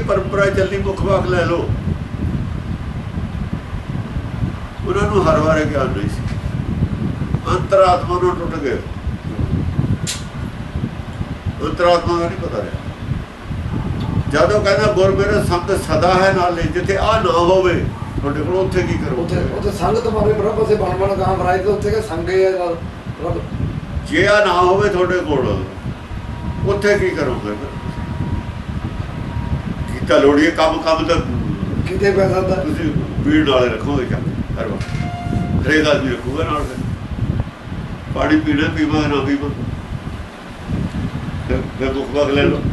ਪਰੰਪਰਾ ਚੱਲੀ, ਮੁੱਖ ਵਾਕ ਲੈ ਲਓ। ਉਹਨਾਂ ਨੂੰ ਹਰ ਬਾਰੇ ਗਿਆਨ ਨਹੀਂ ਸੀ, ਅੰਤਰਾਤਮਾ ਨੂੰ ਟੁੱਟ ਗਏ, ਅੰਤਰਾਤਮਾ ਦਾ ਨਹੀਂ ਪਤਾ ਰਿਹਾ। ਜਦੋਂ ਕਹਿੰਦਾ ਗੁਰ ਮੇਰੇ ਸੰਗ ਸਦਾ ਹੈ ਨਾਲੇ, ਜਿੱਥੇ ਆਹ ਨਾ ਹੋਵੇ ਤੁਹਾਡੇ ਕੋਲ, ਉੱਥੇ ਕੀ ਕਰੋ? ਉੱਥੇ ਸੰਗਤ ਮਾਰੇ ਬਰਾਬਰ ਸੇ ਬਣ ਗਾਂ ਬਰਾਏ ਤੇ ਉੱਥੇ ਸੰਗੇ ਆ ਰੱਬ। ਜੇ ਆ ਨਾ ਹੋਵੇ ਤੁਹਾਡੇ ਕੋਲ, ਉੱਥੇ ਕੀ ਕਰੋਗੇ? ਕੀਤਾ ਲੋੜੀਏ ਕੰਮ ਤਾਂ ਕਿਤੇ ਪੈਸਾ ਦਾ ਤੁਸੀਂ ਭੀੜ ਨਾਲੇ ਰੱਖੋਗੇ, ਜਾਂ ਹਰ ਵਾਰ ਹਰੇਕ ਆਦਮੀ ਰੱਖੂਗਾ ਨਾਲ। ਪਾਣੀ ਪੀਣਾ, ਪੀਵਾ ਨਾ ਪੀਵਾ, ਫਿਰ ਮੁੱਖ ਵਾਕ ਲੈ ਲਓ।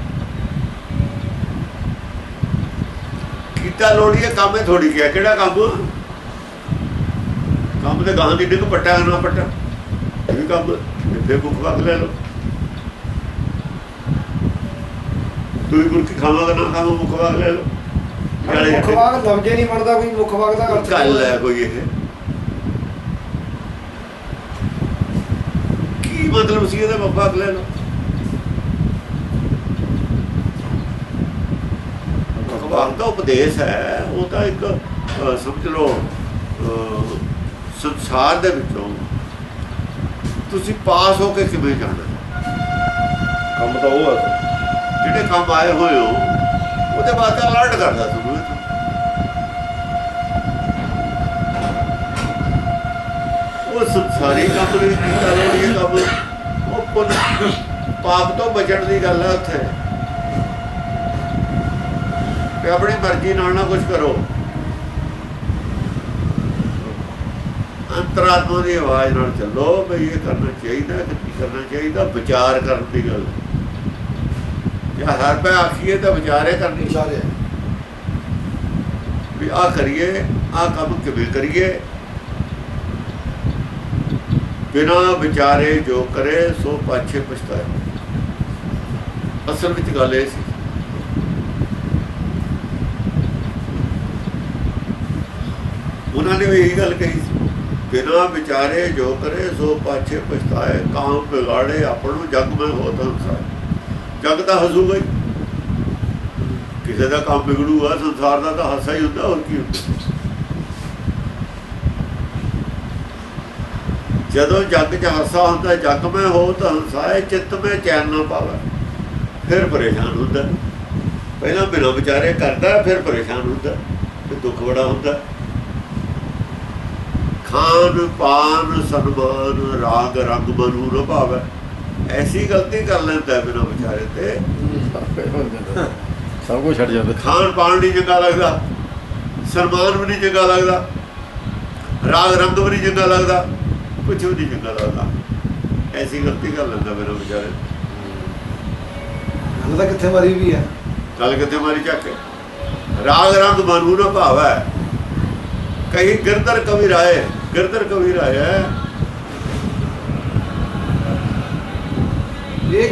ਕੀਤਾ ਲੋੜੀਏ ਕੰਮ ਇਹ ਥੋੜੀ ਗਿਆ, ਕਿਹੜਾ ਕੰਮ? ਕੰਮ ਤੇ ਗਾਂ ਦੀ ਡਿੱਗ ਪੱਟਾ ਨਾ ਪੱਟਾ, ਇਹ ਵੀ ਕੰਮ। ਫਿਰ ਮੁੱਖ ਵਾਕ ਲੈ ਲਓ। ਤੁਸੀਂ ਗੁਰਕੀ ਖਾਵਾਂਗਾ ਨਾ ਖਾਵਾਂ, ਮੁੱਖ ਵਾਕ ਲੈ ਲਓ। ਮੁੱਖ ਵਾਕ ਲਫ਼ਜ਼ੇ ਨਹੀਂ ਬਣਦਾ ਕੋਈ, ਮੁੱਖ ਵਾਕ ਦਾ ਅਰਥ ਗੱਲ ਹੈ ਕੋਈ। ਇਹ ਕੀ ਮਤਲਬ ਸੀ ਇਹਦਾ? ਮੁੱਖ ਵਾਕ ਲੈ ਲਓ। ਮੁੱਖ ਵਾਕ ਦਾ ਉਪਦੇਸ਼ ਹੈ, ਉਹ ਤਾਂ ਇੱਕ ਸਮਝ ਲਓ ਸੰਸਾਰ ਦੇ ਵਿੱਚੋਂ ਤੁਸੀਂ ਪਾਸ ਹੋ ਕੇ ਕਿਵੇਂ ਜਾਣਾ। ਕੰਮ ਤਾਂ ਉਹ ਹੈ, ਜਿਹੜੇ ਕੰਮ ਆਏ ਹੋਏ ਹੋ ਉਹਦੇ ਵਾਸਤੇ ਅਲਰਟ ਕਰਦਾ ਤੁਹਾਨੂੰ। ਉਹ ਸੰਸਾਰੀ ਕੰਮ ਨਹੀਂ ਕੀਤਾ ਲੋੜੀਏ ਕੰਮ, ਉਹ ਪੁੰਨ ਪਾਪ ਤੋਂ ਬਚਣ ਦੀ ਗੱਲ ਹੈ ਉੱਥੇ। ਤੇ ਆਪਣੀ ਮਰਜ਼ੀ ਨਾਲ ਨਾ ਕੁਛ ਕਰੋ, ਅੰਤਰਾਤਮਾ ਦੀ ਆਵਾਜ਼ ਨਾਲ ਚੱਲੋ ਬਈ ਇਹ ਕਰਨਾ ਚਾਹੀਦਾ ਕਿ ਕੀ ਕਰਨਾ ਚਾਹੀਦਾ। ਵਿਚਾਰ ਕਰਨ ਦੀ ਗੱਲ, ਜਾਂ ਹਰ ਪੈ ਆਖੀਏ ਤਾਂ ਵਿਚਾਰੇ ਕਰਨੀ ਸਾਰੇ ਵੀ ਆਹ ਕਰੀਏ, ਆਹ ਕੰਮ ਕਿਵੇਂ ਕਰੀਏ। ਬਿਨਾਂ ਵਿਚਾਰੇ ਜੋ ਕਰੇ ਸੋ ਪਾਛੇ ਪਛਤਾਏ। ਅਸਲ ਵਿੱਚ ਗੱਲ ਇਹ ਸੀ, ਉਹਨਾਂ ਨੇ ਵੀ ਇਹੀ ਗੱਲ ਕਹੀ ਸੀ, ਬਿਨਾਂ ਵਿਚਾਰੇ ਜੋ ਕਰੇ ਸੋ ਪਾਛੇ ਪਛਤਾਏ। ਕਾਮ ਵਿਗਾੜੇ ਆਪਣੋ ਜਗ ਮੈਂ ਹੋਤ ਹੰਸਾਏ। ਜਗ ਤਾਂ ਹੱਸੂਗਾ ਹੀ, ਕਿਸੇ ਦਾ ਕੰਮ ਵਿਗੜੂਗਾ, ਸੰਸਾਰ ਦਾ ਤਾਂ ਹਾਸਾ ਹੀ ਹੁੰਦਾ, ਹੋਰ ਕੀ ਹੁੰਦਾ। ਜਦੋਂ ਜਗ 'ਚ ਹਾਸਾ ਹੁੰਦਾ, ਜਗ ਮੈਂ ਹੋਤ ਹੰਸਾਏ, ਚਿੱਤ ਮੈਂ ਚੈਨ ਨਾ ਪਾਵੇ, ਫਿਰ ਪਰੇਸ਼ਾਨ ਹੁੰਦਾ। ਪਹਿਲਾਂ ਬਿਨਾਂ ਵਿਚਾਰੇ ਕਰਦਾ, ਫਿਰ ਪਰੇਸ਼ਾਨ ਹੁੰਦਾ, ਫਿਰ ਦੁੱਖ ਬੜਾ ਹੁੰਦਾ। ਖਾਨ ਪਾਨ ਸਨਮਾਨ ਰਾਗ ਰੰਗ ਮਨੂ ਨਾ ਭਾਵੇ, ਐਸੀ ਗਲਤੀ ਕਰ ਲੈਂਦਾ ਬਿਨਾਂ ਵਿਚਾਰੇ ਤੇ ਸਭ ਕੁਝ ਛੱਡ ਜਾਂਦਾ। ਖਾਣ ਪਾਣ ਨਹੀਂ ਚੰਗਾ ਲੱਗਦਾ, ਸਨਮਾਨ ਵੀ ਨਹੀਂ ਚੰਗਾ ਲੱਗਦਾ, ਰਾਗ ਰੰਗ ਵੀ ਨਹੀਂ ਚੰਗਾ ਲੱਗਦਾ, ਕੁਛ ਵੀ ਨਹੀਂ ਚੰਗਾ ਲੱਗਦਾ। ਐਸੀ ਗਲਤੀ ਕਰ ਲੈਂਦਾ ਬਿਨਾਂ ਵਿਚਾਰੇ। ਗੱਲ ਤਾਂ ਕਿੱਥੇ ਮਾਰੀ ਵੀ ਹੈ, ਗੱਲ ਕਿੱਥੇ ਮਾਰੀ ਚੱਕ ਕੇ। ਰਾਗ ਰੰਗ ਮਨੂ ਨਾ ਭਾਵੇ, ਕਹੀ ਗਿਰਦਰ ਕਵੀ ਰਾਏ, ਗਿਰਦਰ ਕਵੀ ਰਾਏ ਹੈ। ਇਹ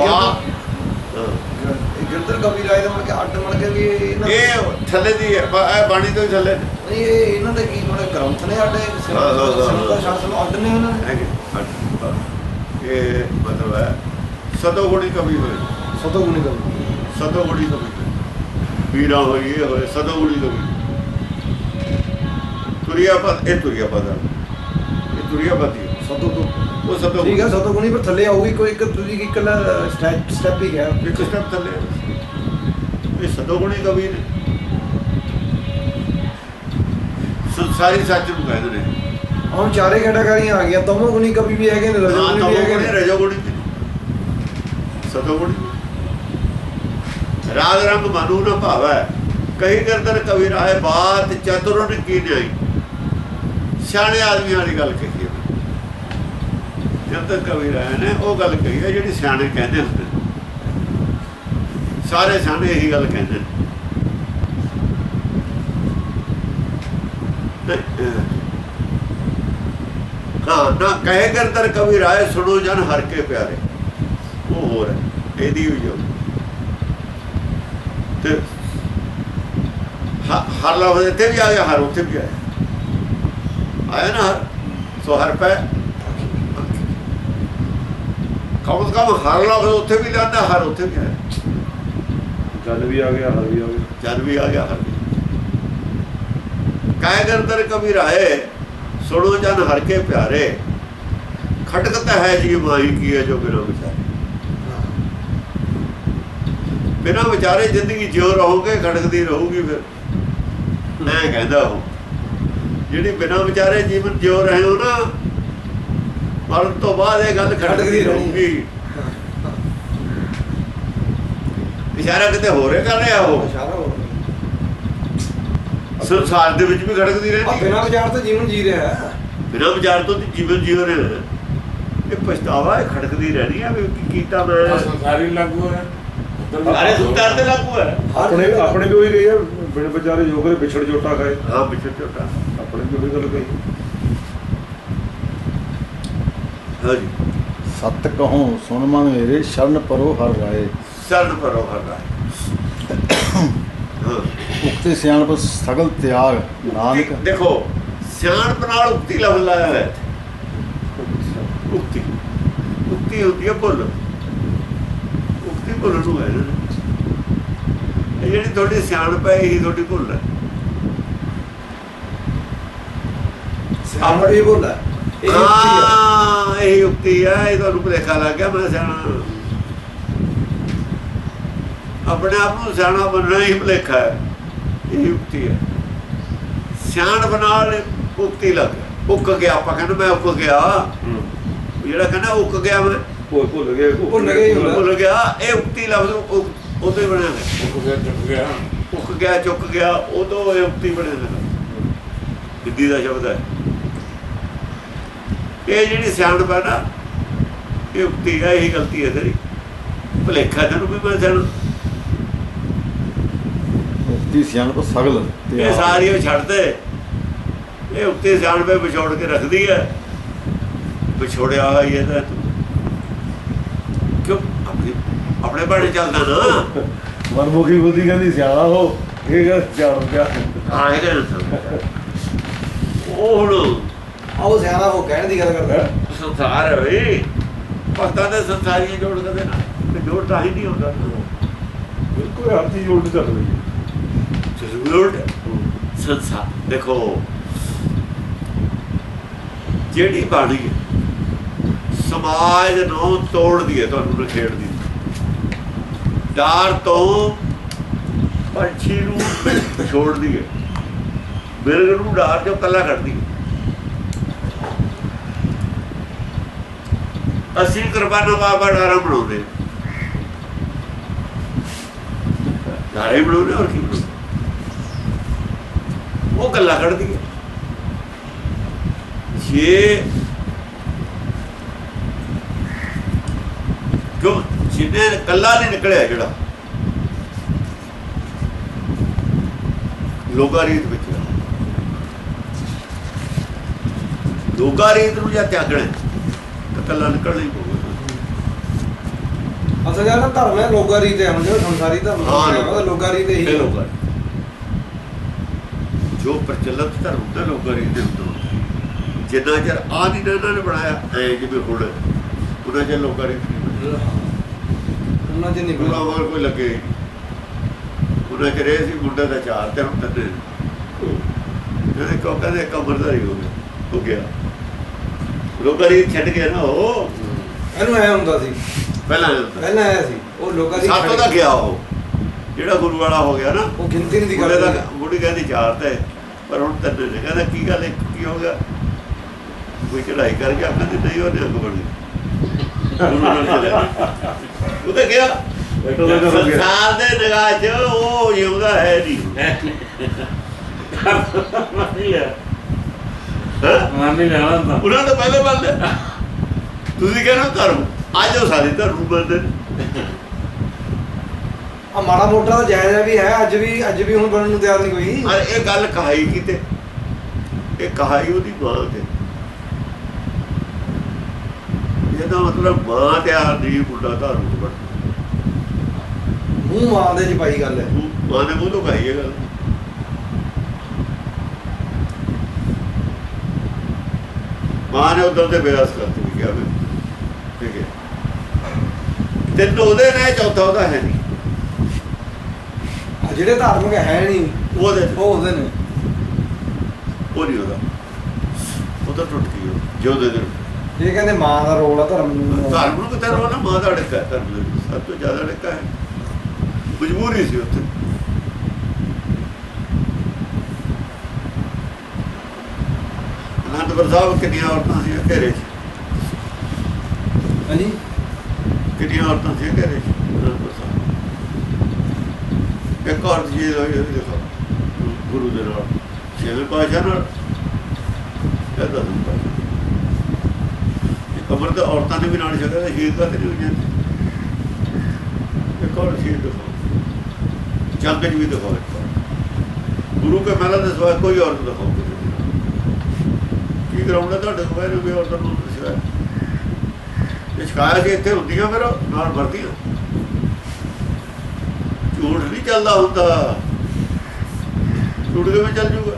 ਗਿਰਦਰ ਕਵੀ ਰਾਏ ਦਾ ਮਨ ਕੇ ਅੱਡ ਮਨ ਕੇ ਵੀ ਇਹ ਥੱਲੇ ਦੀ ਹੈ, ਇਹ ਬਾਣੀ ਤੋਂ ਹੀ ਥੱਲੇ ਨਹੀਂ। ਇਹ ਇਹਨਾਂ ਦੇ ਕੀ ਮਨ ਗ੍ਰੰਥ ਨੇ ਅੱਡ, ਸ਼ਾਸਨ ਅੱਡ ਨੇ ਉਹਨਾਂ ਨੇ। ਇਹ ਮਤਲਬ ਹੈ ਸਤੋਗੁਣੀ ਕਵੀ ਹੋਏ, ਸਤੋਗੁਣੀ ਕਵੀ, ਸਤੋਗੁਣੀ ਕਵੀ ਵੀਰਾ ਹੋਈ, ਇਹ ਹੋਏ ਸਤੋਗੁਣੀ ਕਵੀ। ਤੁਰਿਆ ਪਦ, ਇਹ ਤੁਰਿਆ ਪਦ ਹੈ, ਇਹ ਤੁਰਿਆ ਪਦ ਹੀ ਸਤੋ ਤੋਂ ਉਹ ਸਤੋ ਠੀਕ ਹੈ। ਸਤੋਗੁਣੀ ਪਰ ਥੱਲੇ ਆਊਗੀ ਕੋਈ ਇੱਕ ਤੁਸੀਂ ਇੱਕ ਸਟੈਪ ਹੀ ਗਿਆ, ਇੱਕ ਸਟੈਪ ਥੱਲੇ। ਇਹ ਸਤੋਗੁਣੀ ਕਵੀ ਨੇ, ਸੰਸਾਰੀ ਸੱਚ ਨੂੰ ਕਹਿੰਦੇ ਨੇ। ਹੁਣ ਚਾਰੇ ਕੈਟਾਗਰੀਆਂ ਆ ਗਈਆਂ, ਤਮੋ ਗੁਣੀ ਕਵੀ ਵੀ ਹੈਗੇ ਨੇ, ਰਜੋਗੁਣੀ ਵੀ ਹੈਗੇ ਨੇ, ਰਜੋਗੁਣੀ ਸਤੋਗੁਣੀ। ਰਾਗ ਰੰਗ ਮਨੂ ਨਾ ਭਾਵੈ, ਕਹੀ ਕਰਦਰ ਕਵੀ ਰਾਏ, ਬਾਤ ਚਤੁਰਨ ਕੀ ਨਹੀਂ। ਸਿਆਣੇ ਆਦਮੀਆਂ ਵਾਲੀ ਗੱਲ ਕਹੀ ਹੈ, ਜਦ ਤੱਕ ਕਵੀ ਰਾਏ ਨੇ ਉਹ ਗੱਲ ਕਹੀ ਹੈ ਜਿਹੜੀ ਸਿਆਣੇ ਕਹਿੰਦੇ ਹੁੰਦੇ। ਸਾਰੇ ਸਿਆਣੇ ਇਹੀ ਗੱਲ ਕਹਿੰਦੇ ਨੇ। ਹਾਂ ਨਾ ਕਹੇ ਕਰਦਰ ਕਵੀ ਰਾਏ, ਸੁਣੋ ਜਨ ਹਰ ਕੇ ਪਿਆਰੇ। ਉਹ ਹੋਰ ਹੈ, ਇਹਦੀ ਵੀ ਜੋ ਤੇ ਹਰ ਲਫ਼ਜ਼ ਇੱਥੇ ਵੀ ਆ ਗਿਆ, ਹਰ ਉੱਥੇ ਵੀ ਆਇਆ ਨਾ ਹਰ। ਸੋ ਹਰ ਪੈ ਕਮ ਸੇ ਕਮ ਹਰ ਲਫ਼ਜ਼ ਉੱਥੇ ਵੀ ਲਿਆਂਦਾ, ਹਰ ਉੱਥੇ ਵੀ ਆਇਆ। ਜਲ ਵੀ ਆ ਗਿਆ, ਹਰ ਵੀ ਆ ਗਿਆ। ਜਲ ਵੀ ਆ ਗਿਆ, ਹਰ ਵੀ। ਕਹਿ ਗਰਦਰ ਕਬੀਰ ਆਏ, ਸੁਣੋ ਜਨ ਹਰ ਕੇ ਪਿਆਰੇ, ਖਟਕਤ ਹੈ ਜੀ ਮਾਈ ਕੀ ਹੈ ਜੋ ਬਿਨਾਂ ਵਿਚਾਰੇ। ਬਿਨਾਂ ਵਿਚਾਰੇ ਜ਼ਿੰਦਗੀ ਜਿਉ ਰਹੋਗੇ, ਖਟਕਦੀ ਰਹੂਗੀ। ਫਿਰ ਮੈਂ ਕਹਿੰਦਾ ਉਹ ਜਿਹੜੀ ਬਿਨਾਂ ਵਿਚਾਰੇ ਜੀਵਨ ਜਿਉ ਰਹੇ ਹੋ ਨਾ, ਮਰਨ ਤੋਂ ਬਾਅਦ ਇਹ ਗੱਲ ਖਟਕਦੀ ਰਹੂਗੀ। ਇਸ਼ਾਰਾ ਕਿਤੇ ਹੋਰ ਕਰ ਰਿਹਾ ਉਹ, ਸੰਸਾਰ ਦੇ ਵਿੱਚ ਵੀ ਖੜਕਦੀ ਰਹਿੰਦੀ। ਬਿਨਾਂ ਵਿਚਾਰ ਤੋਂ ਜੀਵਨ ਜੀ ਰਿਹਾ ਹੈ, ਬਿਨਾਂ ਵਿਚਾਰ ਤੋਂ ਜੀਵਨ ਜੀ ਰਿਹਾ। ਇਹ ਪਛਤਾਵਾ ਇਹ ਖੜਕਦੀ ਰਹਿਣੀ ਹੈ ਵੀ ਕੀ ਕੀਤਾ ਮੈਂ। ਸੰਸਾਰੀ ਲਾਗੂ ਹੈ, ਸਾਰੇ ਸੰਸਾਰ ਤੇ ਲਾਗੂ ਹੈ। ਆਪਣੇ ਵੀ ਉਹੀ ਗਈ ਹੈ, ਬਿਨ ਵਿਚਾਰੇ ਜੋ ਕਰੇ ਵਿਛੜ ਝੋਟਾ ਖਾਏ। ਹਾਂ, ਵਿਛੜ ਝੋਟਾ, ਆਪਣੇ ਵੀ ਉਹੀ ਗੱਲ ਕਹੀ। ਹਾਂਜੀ, ਸਤ ਕਹੋ ਸੁਣ ਮਨ ਮੇਰੇ, ਸ਼ਰਨ ਪਰੋ ਹਰ ਰਾਏ। ਸ਼ਰਨ ਪਰੋ ਹਰ ਰਾਏ। ਉਕਤੇ ਸਿਆਣਪ ਸਗਲ ਤਿਆਗ ਨਾਨਕ। ਦੇਖੋ, ਸਿਆਣਪ ਨਾਲ ਉਕਤੀ ਲਫ਼ਜ਼ ਲਾਇਆ ਹੋਇਆ ਹੈ। ਉਕਤੀ ਹੁੰਦੀ ਹੈ ਭੁੱਲ। ਉਕਤੀ ਭੁੱਲ ਨੂੰ ਹੈ ਨਾ, ਇਹ ਜਿਹੜੀ ਤੁਹਾਡੀ ਸਿਆਣਪ ਹੈ ਇਹੀ ਤੁਹਾਡੀ ਭੁੱਲ ਹੈ। ਸਿਆਣਪ ਹੀ ਬੋਲਾ ਹਾਂ, ਇਹੀ ਉਕਤੀ ਹੈ। ਇਹ ਤੁਹਾਨੂੰ ਭੁਲੇਖਾ ਲੱਗ ਗਿਆ ਮੈਂ ਸਿਆਣਾ। ਆਪਣੇ ਆਪ ਨੂੰ ਸਿਆਣਾ ਬਣਨਾ ਹੀ ਭੁਲੇਖਾ ਹੈ। ਇਹ ਉਕਤੀ ਹੈ। ਸਿਆਣਪ ਨਾਲ ਉਕਤੀ ਲੱਗ ਗਿਆ, ਉੱਕ ਗਿਆ। ਆਪਾਂ ਕਹਿੰਦੇ ਮੈਂ ਉੱਕ ਗਿਆ, ਜਿਹੜਾ ਕਹਿੰਦਾ ਉੱਕ ਗਿਆ ਮੈਂ ਭੁੱਲ ਗਏ, ਭੁੱਲ ਗਿਆ। ਇਹ ਉਕਤੀ ਲਫ਼ਜ਼ ਉਦੋਂ ਹੀ ਬਣਿਆ ਹੈ। ਉੱਕ ਗਿਆ, ਚੁੱਕ ਗਿਆ, ਉਦੋਂ ਇਹ ਉਕਤੀ ਬਣਿਆ ਹੈ। ਹਿੰਦੀ ਦਾ ਸ਼ਬਦ ਹੈ ਇਹ। ਜਿਹੜੀ ਸਿਆਣਪ ਹੈ ਨਾ, ਇਹ ਉਕਤੀ ਹੈ। ਇਹੀ ਗਲਤੀ ਹੈ ਤੇਰੀ, ਭੁਲੇਖਾ ਤੈਨੂੰ ਵੀ ਮੈਂ ਸਿਆਣਾ। ਉਕਤੀ ਸਿਆਣਪ ਸਗਲ ਇਹ ਸਾਰੀ ਉਹ ਛੱਡ ਦੇ। ਇਹ ਉੱਤੇ ਸਿਆਣਪ ਵਿਛੋੜ ਕੇ ਰੱਖਦੀ ਹੈ। ਵਿਛੋੜਿਆ ਹੋਇਆ ਹੀ ਇਹਦਾ ਤੂੰ ਕਿਉਂ ਆਪਣੇ ਬਾਣੇ ਚੱਲਦਾ ਨਾ। ਮਨਮੁਖੀ ਬੁੱਧੀ ਕਹਿੰਦੀ ਸਿਆਣਾ ਹੋ, ਇਹ ਗੱਲ ਜਾਣ ਗਿਆ। ਹਾਂ, ਇਹ ਉਹ ਹੁਣ ਆਓ ਸਿਆਣਾ ਹੋ ਕਹਿਣ ਦੀ ਗੱਲ ਕਰਦਾ। ਸੰਸਾਰ ਹੈ ਬਈ, ਭਗਤਾਂ ਦੇ ਸੰਸਾਰੀਆਂ ਜੋੜ ਕਦੇ ਨਾ, ਤੇ ਜੋੜ ਤਾਂ ਹੀ ਨਹੀਂ ਹੁੰਦਾ। ਬਿਲਕੁਲ ਹਰ ਚੀਜ਼ ਉਲਟ ਚੱਲ ਰਹੀ ਹੈ। ਸੰਸਾਰ ਦੇਖੋ, ਜਿਹੜੀ ਬਾਣੀ ਸਮਾਜ ਨੂੰ ਤੋੜਦੀ ਹੈ, ਤੁਹਾਨੂੰ ਨਖੇੜਦੀ। ਡਾਰ ਤੋਂ ਪੰਛੀ ਨੂੰ ਛੋੜਦੀ ਹੈ, ਬਿਰਗ ਨੂੰ ਡਾਰ ਚੋਂ ਕੱਲਾ ਕੱਢਦੀ ਹੈ। ਅਸੀਂ ਕੁਰਬਾਨਾ ਬਾਬਾ ਡਾਰਾ ਬਣਾਉਂਦੇ, ਡਾਰੇ ਬਣਾਉਂਦੇ, ਹੋਰ ਕੀ ਬਣਾਉਂਦੇ। ਉਹ ਗੱਲਾਂ ਕੱਢਦੀ ਹੈ। ਜੇ ਕਿਉਂ ਜਿਹਨੇ ਕੱਲਾ ਨਹੀਂ ਨਿਕਲਿਆ, ਜਿਹੜਾ ਲੋਕਾ ਰੀਤ ਵਿੱਚ, ਲੋਕਾ ਰੀਤ ਨੂੰ ਜਾਂ ਤਿਆਗਣਾ ਤਾਂ ਕੱਲਾ ਨਿਕਲਣਾ ਹੀ ਪਊਗਾ। ਅਸਲ ਜਿਹੜਾ ਧਰਮ ਹੈ ਲੋਕਾ ਰੀਤ ਹੈ, ਜਿਹੜਾ ਸੰਸਾਰੀ ਧਰਮ ਹੈ ਲੋਕਾ ਰੀਤ ਹੀ ਹੈ। ਜੋ ਪ੍ਰਚਲਿਤ ਧਰਮ ਦਾ ਲੋਕਾਂ ਰੀਤ ਦੇ ਹੁੰਦਾ, ਜਿੰਨਾ ਚਿਰ ਆ ਨਹੀਂ ਨਾ ਇਹਨਾਂ ਨੇ ਬਣਾਇਆ ਐ ਜਿਵੇਂ ਹੁਣ, ਉਹਨਾਂ ਚਿਰ ਲੋਕਾਂ ਰੀਤ ਨਹੀਂ ਬਣਿਆ। ਉਹਨਾਂ ਚ ਨਹੀਂ ਉਹਨਾਂ ਹੋਰ ਕੋਈ ਲੱਗੇ, ਉਹਨਾਂ ਚਿਰ ਇਹ ਸੀ ਮੁੰਡੇ ਦਾ ਚਾਰ ਤੇ ਹੁਣ ਤੱਕ ਜਿਹੜੇ ਕੋ ਕਹਿੰਦੇ ਕਬਰਦਾਰੀ ਹੋ ਗਿਆ। ਲੋਕਾਂ ਰੀਤ ਛੱਡ ਗਿਆ ਨਾ ਉਹ। ਇਹਨੂੰ ਐ ਹੁੰਦਾ ਸੀ ਪਹਿਲਾਂ ਆਇਆ ਸੀ ਉਹ ਲੋਕਾਂ ਦੀ ਸਾਤੋਂ ਦਾ ਗਿਆ। ਉਹ ਜਿਹੜਾ ਗੁਰੂ ਵਾਲਾ ਹੋ ਗਿਆ ਨਾ, ਉਹ ਗਿਣਤੀ ਨਹੀਂ ਦੀ ਮੁੰਡੇ ਦਾ ਗੱਲ। ਬੁੜੀ ਕਹਿੰਦੀ ਚਾਰ ਤੇ, ਪਰ ਹੁਣ ਤਿੰਨ ਨੇ। ਕਹਿੰਦਾ ਕੀ ਗੱਲ, ਇੱਕ ਕੀ ਹੋ ਗਿਆ? ਕੋਈ ਚੜਾਈ ਕਰਕੇ ਆਖਾਂ ਦੀ ਨਹੀਂ, ਉਹਨੇ ਅੱਗ ਬਣ ਗਈ। ਉਹ ਤਾਂ ਗਿਆ ਸੰਸਾਰ ਦੇ ਨਿਗਾਹ 'ਚ ਉਹ ਜਿਉਂਦਾ ਹੈ ਨਹੀਂ। ਉਹਨਾਂ ਦਾ ਪਹਿਲੇ ਬੰਦੇ ਤੁਸੀਂ ਕਹਿੰਦੇ ਧਰਮ, ਅੱਜ ਉਹ ਸਾਰੇ ਧਰਮ ਬੰਦੇ। ਆ ਮਾੜਾ ਮੋਟਾ ਤਾਂ ਜਾਇਜ਼ ਵੀ ਹੈ, ਅੱਜ ਵੀ ਹੁਣ ਬਣਨ ਨੂੰ ਤਿਆਰ ਨਹੀਂ ਕੋਈ। ਪਰ ਇਹ ਗੱਲ ਕਹਾਈ ਕਿਤੇ, ਇਹ ਕਹਾਈ ਉਹਦੀ ਮਾਂ ਤੇ, ਇਹਦਾ ਮਤਲਬ ਮਾਂ ਤਿਆਰ ਨਹੀਂ, ਮੁੰਡਾ ਧਾਰੂ ਬਣ। ਮੂੰਹ ਮਾਂ ਦੇ ਚ ਪਾਈ ਗੱਲ ਹੈ, ਮਾਂ ਨੇ ਮੂੰਹ ਤੋਂ ਕਹਾਈ ਇਹ ਗੱਲ। ਮਾਂ ਨੇ ਉਦੋਂ ਤੇ ਬਿਆਸ ਕਰਤੀ ਵੀ ਕਿਹਾ ਠੀਕ ਹੈ, ਤਿੰਨ ਉਹਦੇ ਨੇ, ਚੌਥਾ ਉਹਦਾ ਹੈ ਨਹੀਂ। ਜਿਹੜੇ ਧਾਰਮਿਕ ਹੈ ਨਹੀਂ ਉਹਦੇ ਉਹ ਉਹਦੇ ਨੇ। ਉਹ ਨਹੀਂ ਉਹਦਾ, ਉਹ ਤਾਂ ਟੁੱਟ ਗਈ ਉਹ ਜਿਉਂਦੇ ਦਿਨ। ਇਹ ਕਹਿੰਦੇ ਮਾਂ ਦਾ ਰੋਲ ਆ ਧਰਮ ਨੂੰ। ਧਰਮ ਨੂੰ ਕਿਤੇ ਰੋਲ ਨਾ, ਮਾਂ ਦਾ ਅੜਕਾ ਹੈ ਧਰਮ ਦੇ ਵਿੱਚ, ਸਭ ਤੋਂ ਜ਼ਿਆਦਾ ਅੜਕਾ ਹੈ। ਮਜਬੂਰੀ ਸੀ ਉੱਥੇ। ਅਨੰਦਪੁਰ ਸਾਹਿਬ ਕਿੰਨੀਆਂ ਔਰਤਾਂ ਸੀ ਘੇਰੇ 'ਚ? ਹਾਂਜੀ ਕਿੰਨੀਆਂ ਔਰਤਾਂ ਸੀ ਘੇਰੇ 'ਚ ਅਨੰਦਪੁਰ ਸਾਹਿਬ? ਇੱਕ ਔਰਤ ਜੀ ਹੋਈ ਉਹਦੀ ਦੇਖੋ ਗੁਰੂ ਦੇ ਨਾਲ, ਛੇਵੇਂ ਪਾਤਸ਼ਾਹ ਨਾਲ ਕਹਿੰਦਾ ਹੁੰਦਾ ਇਹ ਕਬਰ ਤਾਂ ਔਰਤਾਂ ਨੇ ਵੀ ਨਾਲ ਛਕਿਆ, ਸ਼ਹੀਦ ਤਾਂ ਨਹੀਂ ਹੋਈਆਂ। ਇੱਕ ਔਰ ਸ਼ਹੀਦ ਦਿਖਾਓ, ਜੰਗ 'ਚ ਵੀ ਦਿਖਾਓ, ਗੁਰੂ ਕੇ ਮਹਿਲਾਂ ਦੇ ਸਿਵਾਏ ਕੋਈ ਔਰਤ ਦਿਖਾਓ। ਕੀ ਗਰਾਊਂਡ ਹੈ ਤੁਹਾਡੇ ਕੋਲ ਇਹਨੂੰ ਵੀ ਔਰਤਾਂ ਨੂੰ ਸਿਵਾਏ? ਜੇ ਸ਼ਿਕਾਇਤ ਇੱਥੇ ਹੁੰਦੀਆਂ ਫਿਰ ਨਾਲ ਵਰਦੀਆਂ। ਝੂਠ ਨਹੀਂ ਚੱਲਦਾ ਹੁੰਦਾ, ਝੂਠ ਕਿਵੇਂ ਚੱਲ ਜੂਗਾ?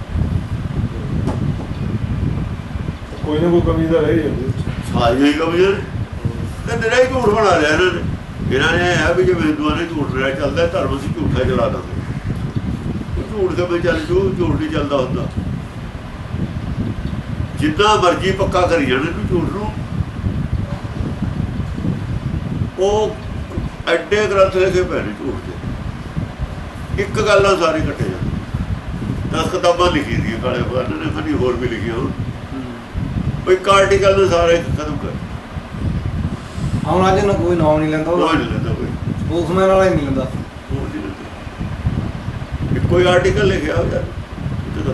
ਕੋਈ ਨਾ ਕੋਈ ਕਮੀ ਤਾਂ ਰਹਿ ਜਾਂਦੀ। ਸਾਰੀਆਂ ਹੀ ਕਮੀਆਂ ਨੇ, ਤੇ ਨਿਰਾ ਹੀ ਝੂਠ ਬਣਾ ਲਿਆ ਇਹਨਾਂ ਨੇ। ਇਹਨਾਂ ਨੇ ਇਹ ਵੀ ਜਿਵੇਂ ਹਿੰਦੂਆਂ ਨੇ ਝੂਠ ਰਿਹਾ ਚੱਲਦਾ, ਧਰਮ ਅਸੀਂ ਝੂਠਾ ਚਲਾ ਦਾਂਗੇ। ਝੂਠ ਕਿਵੇਂ ਚੱਲ ਜੂ? ਝੂਠ ਨਹੀਂ ਚੱਲਦਾ ਹੁੰਦਾ। ਜਿੰਨਾ ਮਰਜ਼ੀ ਪੱਕਾ ਕਰੀ ਜਾਣ ਇਹਨੂੰ ਝੂਠ ਨੂੰ। ਉਹ ਐਡੇ ਗ੍ਰੰਥ ਲਿਖੇ ਪਏ ਨੇ ਝੂਠ ਦੇ, ਇੱਕ ਗੱਲ ਨਾਲ ਸਾਰੇ ਕੱਟੇ ਜਾਂਦੇ। 10 ਕਿਤਾਬਾਂ ਲਿਖੀ ਦੀਆਂ ਕਾਲੇ ਬਹਾਨੇ ਨੇ, ਕਦੀ ਹੋਰ ਵੀ ਲਿਖੀਆਂ ਹੁਣ। ਇੱਕ ਆਰਟੀਕਲ ਨੇ ਸਾਰੇ ਖਤਮ ਕਰ। ਹੁਣ ਅੱਜ ਨਾ ਕੋਈ ਨਾਮ ਨਹੀਂ ਲੈਂਦਾ, ਕੋਈ ਨਹੀਂ ਲੈਂਦਾ, ਕੋਈ ਸਪੋਕਸਮੈਨ ਵਾਲਾ ਹੀ ਨਹੀਂ ਲੈਂਦਾ। ਹੋਰ ਨਹੀਂ ਲੈਂਦਾ। ਇੱਕੋ ਹੀ ਆਰਟੀਕਲ ਲਿਖਿਆ ਹੋ ਜਾਂਦਾ,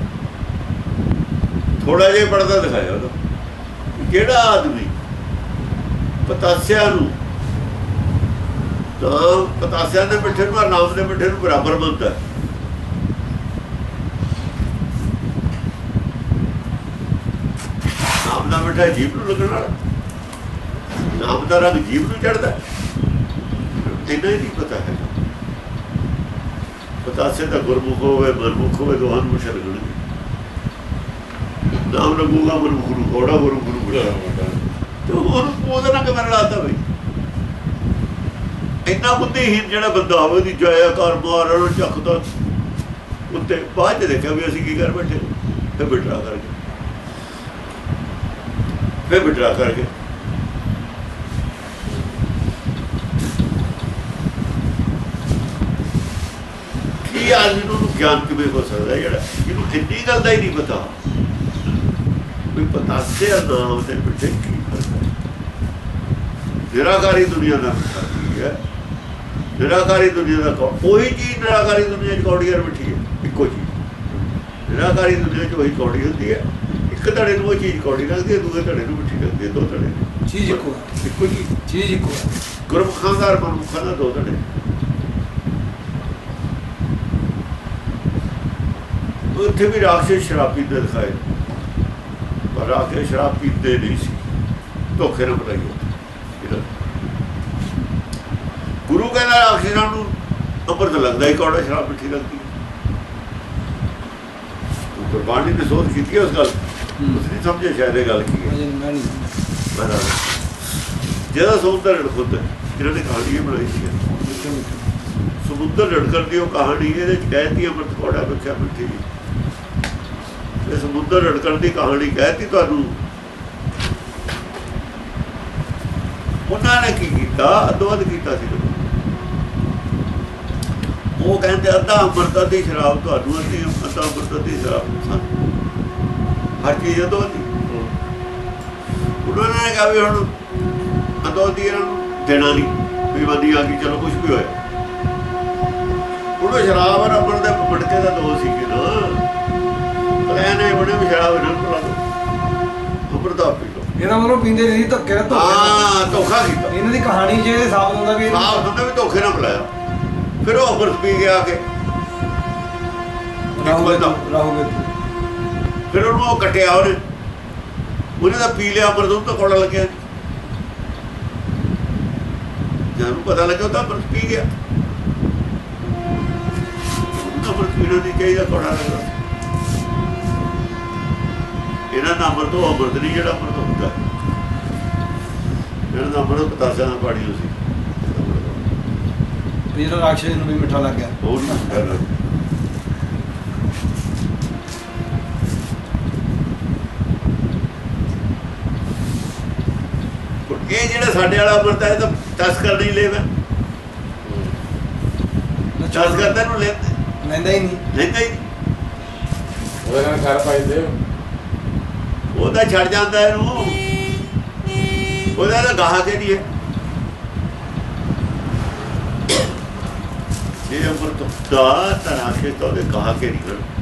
ਥੋੜਾ ਜਿਹਾ ਪੜ੍ਹਦਾ ਦਿਖਾਇਆ ਉਹਦਾ। ਕਿਹੜਾ ਆਦਮੀ ਪਤਾਸਿਆਂ ਨੂੰ ਤਾਂ ਪਤਾਸਿਆਂ ਦੇ ਮਿੱਠੇ ਨੂੰ ਨਾਮ ਦੇ ਮਿੱਠੇ ਨੂੰ ਬਰਾਬਰ ਮੰਨਦਾ? ਨਾਮ ਦਾ ਮਿੱਠਾ ਜੀਭ ਨੂੰ ਲੱਗਣ ਵਾਲਾ, ਨਾਮ ਦਾ ਰੰਗ ਜੀਭ ਨੂੰ ਚੜ੍ਹਦਾ, ਇੰਨਾ ਹੀ ਨਹੀਂ ਪਤਾ ਹੈ। ਪਤਾਸੇ ਦਾ ਗੁਰਮੁਖ ਹੋਵੇ ਮਨਮੁਖ ਹੋਵੇ, ਦੋਹਾਂ ਨੂੰ ਲੱਗਣਗੇ। ਨਾਮ ਲੱਗੂਗਾ ਮਨਮੁਖ ਨੂੰ, ਘੋੜਾ ਗੁਰੂ ਤੇ ਉਹਦੇ ਨਾਲ ਕਿਵੇਂ ਲਾਤਾ ਬਈ? ਇੰਨਾ ਬੁੱਧੀਹੀਨ ਜਿਹੜਾ ਬੰਦਾ ਹੋਵੇ, ਉਹਦੀ ਜਾਇਆ ਕਰ ਮਾਰ ਚੱਕਦਾ ਉੱਤੇ, ਬਾਅਦ 'ਚ ਦੇਖਿਆ ਵੀ ਅਸੀਂ ਕੀ ਕਰ ਬੈਠੇ, ਫਿਰ ਵਿਡਰਾ ਕਰਕੇ ਕੀ ਆਦਮੀ ਨੂੰ ਗਿਆਨ ਕਿਵੇਂ ਹੋ ਸਕਦਾ ਜਿਹੜਾ ਜਿਹਨੂੰ ਇੰਨੀ ਗੱਲ ਦਾ ਹੀ ਨਹੀਂ ਪਤਾ ਵੀ ਪਤਾਸੇ ਨਾਮ ਦੇ ਪਿੱਛੇ ਕੀ ਫਰਕ ਹੈ? ਨਿਰਾਕਾਰੀ ਦੁਨੀਆ ਦਾ ਕੀ ਹੈ? ਨਿਰਾਕਾਰੀ ਦੁਨੀਆ ਦਾ ਉਹੀ ਚੀਜ਼ ਨਿਰਾਕਾਰੀ ਦੁਨੀਆ 'ਚ ਕੌੜੀ ਮਿੱਠੀ ਹੈ, ਇੱਕੋ ਚੀਜ਼। ਨਿਰਾਕਾਰੀ ਦੁਨੀਆ 'ਚ ਉਹੀ ਕੌੜੀ ਹੁੰਦੀ ਹੈ। ਇੱਕ ਧੜੇ ਨੂੰ ਉਹ ਚੀਜ਼ ਕੌੜੀ ਲੱਗਦੀ ਹੈ, ਦੂਜੇ ਧੜੇ ਨੂੰ ਮਿੱਠੀ ਲੱਗਦੀ ਹੈ। ਦੋ ਧੜੇ ਚੀਜ਼ ਇੱਕੋ, ਇੱਕੋ ਚੀਜ਼ ਇੱਕੋ। ਗੁਰਮੁਖਾਂ ਦਾ ਮਨਮੁਖਾਂ ਦਾ ਦੋ ਧੜੇ। ਉੱਥੇ ਵੀ ਰਾਖਸ਼ ਸ਼ਰਾਬ ਪੀਂਦੇ ਦਿਖਾਏ, ਪਰ ਰਾਖਸ਼ ਸ਼ਰਾਬ ਪੀਂਦੇ ਨਹੀਂ ਸੀ, ਧੋਖੇ ਨਾਲ ਬਣਾਈ। ਗੁਰੂ ਕਹਿੰਦਾ ਰਾਖਸ਼ਾਂ ਨੂੰ ਅੰਮ੍ਰਿਤ ਲੱਗਦਾ ਹੀ ਕੌੜਾ, ਸ਼ਰਾਬ ਮਿੱਠੀ ਲੱਗਦੀ। ਗੁਰਬਾਣੀ ਨੇ ਸੋਚ ਕੀਤੀ ਉਸ ਗੱਲ, ਉਸ ਨਹੀਂ ਸਮਝੇ ਸ਼ਾਇਦ ਇਹ ਗੱਲ ਕੀ ਹੈ। ਜਿਹੜਾ ਸਮੁੰਦਰ ਰੜਕੁੱਦ ਜਿਹਨਾਂ ਨੇ ਕਹਾਣੀ ਬਣਾਈ ਸੀ, ਸਮੁੰਦਰ ਰੜਕਣ ਦੀ ਉਹ ਕਹਾਣੀ ਇਹਦੇ 'ਚ ਕਹਿਤੀ ਅੰਮ੍ਰਿਤ ਕੌੜਾ ਰੱਖਿਆ ਮਿੱਠੀ। ਇਹ ਸਮੁੰਦਰ ਰੜਕਣ ਦੀ ਕਹਾਣੀ ਕਹਿਤੀ ਤੁਹਾਨੂੰ। ਉਹਨਾਂ ਨੇ ਕੀ ਕੀਤਾ? ਅਦੋਧ ਕੀਤਾ ਸੀ। ਉਹ ਕਹਿੰਦੇ ਅੱਧਾ ਅੰਮ੍ਰਿਤ ਦੀ ਸ਼ਰਾਬ ਤੁਹਾਨੂੰ, ਅੱਧਾ ਅੰਮ੍ਰਿਤ ਦੀ ਸ਼ਰਾਬ ਸਾਨੂੰ, ਹਰ ਚੀਜ਼ ਅਦੋਧ ਦੀ। ਉਹਨਾਂ ਨੇ ਕਿਹਾ ਵੀ ਹੁਣ ਅਦੋਧ ਦੀ ਇਹਨਾਂ ਨੂੰ ਦੇਣਾ ਨਹੀਂ, ਵੀ ਬੰਦੀ ਆ ਗਈ ਚਲੋ ਕੁਛ ਵੀ ਹੋਇਆ। ਉਹਨੂੰ ਸ਼ਰਾਬ ਔਰ ਅੰਮ੍ਰਿਤ ਦੇ ਮਟਕੇ ਦਾ ਦੋ ਸੀ ਕਿ ਨਾ ਨੇ ਬਣੇ ਵੀ ਸ਼ਰਾਬ ਇਹਨਾਂ ਨੂੰ ਲਾ ਦੋ, ਅੰਮ੍ਰਿਤ ਆ ਪੀ ਲਓ। ਇਹਦਾ ਮਤਲਬ ਪੀਂਦੇ ਨਹੀਂ, ਧੱਕੇ ਨਾਲ ਧੋਖਾ ਕੀਤਾ। ਇਹਨਾਂ ਦੀ ਕਹਾਣੀ 'ਚ ਇਹ ਸਾਬਤ ਹੁੰਦਾ ਵੀ ਵੀ ਧੋਖੇ ਨਾਲ ਬੁਲਾਇਆ। ਫਿਰ ਉਹ ਅੰਮ੍ਰਿਤ ਪੀ ਗਿਆ ਆ ਕੇ, ਫਿਰ ਉਹਨੂੰ ਉਹ ਕੱਟਿਆ, ਉਹਨੇ ਤਾਂ ਪੀ ਲਿਆ ਅੰਮ੍ਰਿਤ, ਉਹਨੂੰ ਤਾਂ ਕੌੜਾ ਲੱਗਿਆ। ਜਦੋਂ ਪਤਾ ਲੱਗਿਆ ਉਹ ਤਾਂ ਅੰਮ੍ਰਿਤ ਪੀ ਗਿਆ। ਅੰਮ੍ਰਿਤ ਪੀਣਾ ਨਹੀਂ ਚਾਹੀਦਾ, ਕੌੜਾ ਲੱਗਦਾ। ਇਹਨਾਂ ਦਾ ਅੰਮ੍ਰਿਤ ਉਹ ਅੰਮ੍ਰਿਤ ਨਹੀਂ ਜਿਹੜਾ ਅੰਮ੍ਰਿਤ ਹੁੰਦਾ। ਇਹਨਾਂ ਦਾ ਅੰਮ੍ਰਿਤ ਪਤਾਸਿਆਂ ਦਾ ਪਾਣੀ ਸੀ। ਵੀ ਜਿਹੜਾ ਰਾਖਸ਼ ਨੂੰ ਵੀ ਮਿੱਠਾ ਲੱਗ ਗਿਆ। ਉਹ ਨਹੀਂ ਗੱਲ। ਇਹ ਜਿਹੜਾ ਸਾਡੇ ਵਾਲਾ ਅੰਮ੍ਰਿਤ ਹੈ ਤਾਂ ਤਸਕਰ ਨਹੀਂ ਲੈਵਾ, ਤਸਕਰ ਤੈਨੂੰ ਲੈਂਦਾ ਹੀ ਨਹੀਂ, ਲੈਂਦਾ ਹੀ ਨਹੀਂ। ਉਹਦੇ ਨਾਲ ਘਰ ਪਾਈ ਦੇ ਉਹ ਤਾਂ ਛੱਡ ਜਾਂਦਾ ਇਹਨੂੰ, ਉਹਦਾ ਤਾਂ ਗਾਹ ਕੇ ਨਹੀਂ ਹੈ। ਇਹ ਅੰਮ੍ਰਿਤ ਦਾ ਤਰਾ ਕੇ ਤਾਂ ਉਹਦੇ ਗਾਹ ਕੇ ਨਹੀਂ ਹੈ।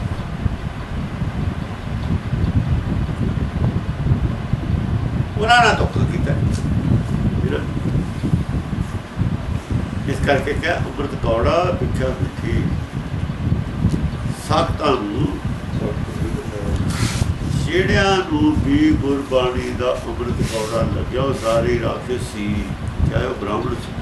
ਉਹਨਾਂ ਨਾਲ ਧੋਖਾ ਕੀਤਾ ਇਸ ਕਰਕੇ ਕਿਹਾ ਅੰਮ੍ਰਿਤ ਕੌੜਾ ਪਿੱਛਾ ਮਿੱਠੀ। ਸਖਤਾਂ ਨੂੰ ਜਿਹੜਿਆਂ ਨੂੰ ਵੀ ਗੁਰਬਾਣੀ ਦਾ ਅੰਮ੍ਰਿਤ ਕੌੜਾ ਲੱਗਿਆ ਉਹ ਸਾਰੇ ਰਾਖਸ਼ ਸੀ, ਚਾਹੇ ਉਹ ਬ੍ਰਾਹਮਣ ਸੀ,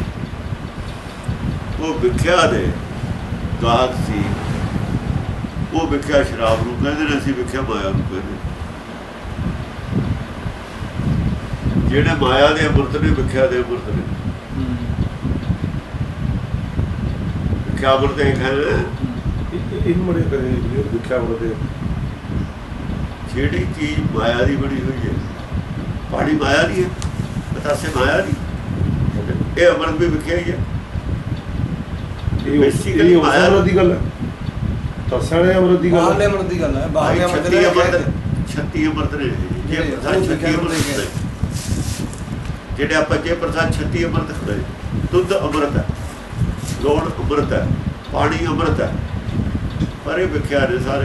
ਉਹ ਵਿਖਿਆ ਦੇ ਗਾਹਕ ਸੀ। ਉਹ ਵਿਖਿਆ ਸ਼ਰਾਬ ਨੂੰ ਕਹਿੰਦੇ ਨੇ, ਅਸੀਂ ਵਿਖਿਆ ਮਾਇਆ ਨੂੰ ਕਹਿੰਦੇ। ਜਿਹੜੇ ਮਾਇਆ ਦੇ ਅੰਮ੍ਰਿਤ ਨੇ, ਵਿਖਿਆ ਦੇ ਅੰਮ੍ਰਿਤ ਨੇ। ਵਿਖਿਆ ਅੰਮ੍ਰਿਤ ਇੱਕ ਹੈ ਇਹਨੂੰ ਬੜੇ ਕਰੇ ਵਿਖਿਆ ਬੜੇ। ਜਿਹੜੀ ਚੀਜ਼ ਮਾਇਆ ਦੀ ਬਣੀ ਹੋਈ ਹੈ, ਪਾਣੀ ਮਾਇਆ ਦੀ ਹੈ, ਬਤਾਸੇ ਮਾਇਆ ਦੀ, ਇਹ ਅੰਮ੍ਰਿਤ ਵੀ ਵਿਖਿਆ ਹੀ ਹੈ। ਇਹ ਮਾਇਆ ਦੀ ਗੱਲ ਹੈ, ਤਰਸਣੇ ਅੰਮ੍ਰਿਤ ਦੀ ਗੱਲ ਬਾਹਰਲੇ ਅੰਮ੍ਰਿਤ ਦੀ ਗੱਲ ਹੈ। ਬਾਹਰਲੇ ਅੰਮ੍ਰਿਤ 36 ਅੰਮ੍ਰਿਤ ਨੇ, ਜੇ ਪ੍ਰਸਾਦ 36 ਅੰਮ੍ਰਿਤ ਨੇ। ਜਿਹੜੇ ਆਪਾਂ ਜੇ ਪ੍ਰਸਾਦ 36 ਅੰਮ੍ਰਿਤ ਖੜੇ, ਦੁੱਧ ਅੰਮ੍ਰਿਤ ਹੈ, ਲੋਣ ਅੰਮ੍ਰਿਤ ਹੈ, ਪਾਣੀ ਅੰਮ੍ਰਿਤ ਹੈ, ਪਰ ਇਹ ਵਿਖਿਆ ਨੇ ਸਾਰੇ।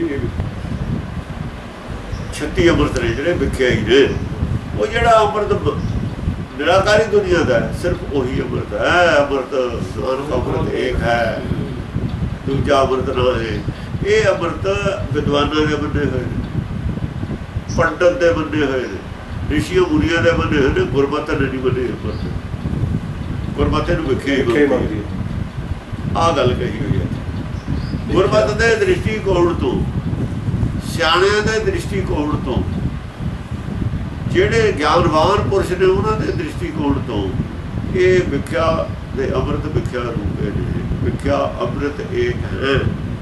36 ਅੰਮ੍ਰਿਤ ਨੇ ਜਿਹੜੇ ਵਿਖਿਆ ਹੀ ਨੇ। ਉਹ ਜਿਹੜਾ ਅੰਮ੍ਰਿਤ ਨਿਰਾਕਾਰੀ ਦੁਨੀਆ ਦਾ ਹੈ, ਸਿਰਫ ਉਹੀ ਅੰਮ੍ਰਿਤ ਹੈ। ਅੰਮ੍ਰਿਤ ਨਾਨਕ ਅੰਮ੍ਰਿਤ ਇੱਕ ਹੈ, ਦੂਜਾ ਅੰਮ੍ਰਿਤ ਨਾ ਹੈ। ਇਹ ਅੰਮ੍ਰਿਤ ਵਿਦਵਾਨਾਂ ਦੇ ਬੰਨੇ ਹੋਏ ਨੇ, ਪੰਡਤ ਦੇ ਬੰਨੇ ਹੋਏ ਨੇ, ਰਿਸ਼ੀਆਂ ਮੁਨੀਆਂ ਦੇ ਬੰਨੇ ਹੋਏ ਨੇ। ਗੁਰਮਤਿ ਨੇ ਨਹੀਂ ਬੰਨੇ ਅੰਮ੍ਰਿਤ। ਗੁਰਮਤਿ ਨੂੰ ਵਿਖਿਆ ਹੀ ਬਣਦੀ ਹੈ। ਆਹ ਗੱਲ ਕਹੀ ਹੋਈ ਹੈ। ਗੁਰਮਤਿ ਦੇ ਦ੍ਰਿਸ਼ਟੀਕੋਣ ਤੋਂ, ਸਿਆਣਿਆਂ ਦੇ ਦ੍ਰਿਸ਼ਟੀਕੋਣ ਤੋਂ, ਜਿਹੜੇ ਗਿਆਨਵਾਨ ਪੁਰਸ਼ ਨੇ ਉਹਨਾਂ ਦੇ ਦ੍ਰਿਸ਼ਟੀਕੋਣ ਤੋਂ ਇਹ ਵਿਖਿਆ ਦੇ ਅੰਮ੍ਰਿਤ ਵਿਖਿਆ ਰੂਪ ਹੈ। ਵਿਖਿਆ ਅੰਮ੍ਰਿਤ ਏਕ ਹੈ।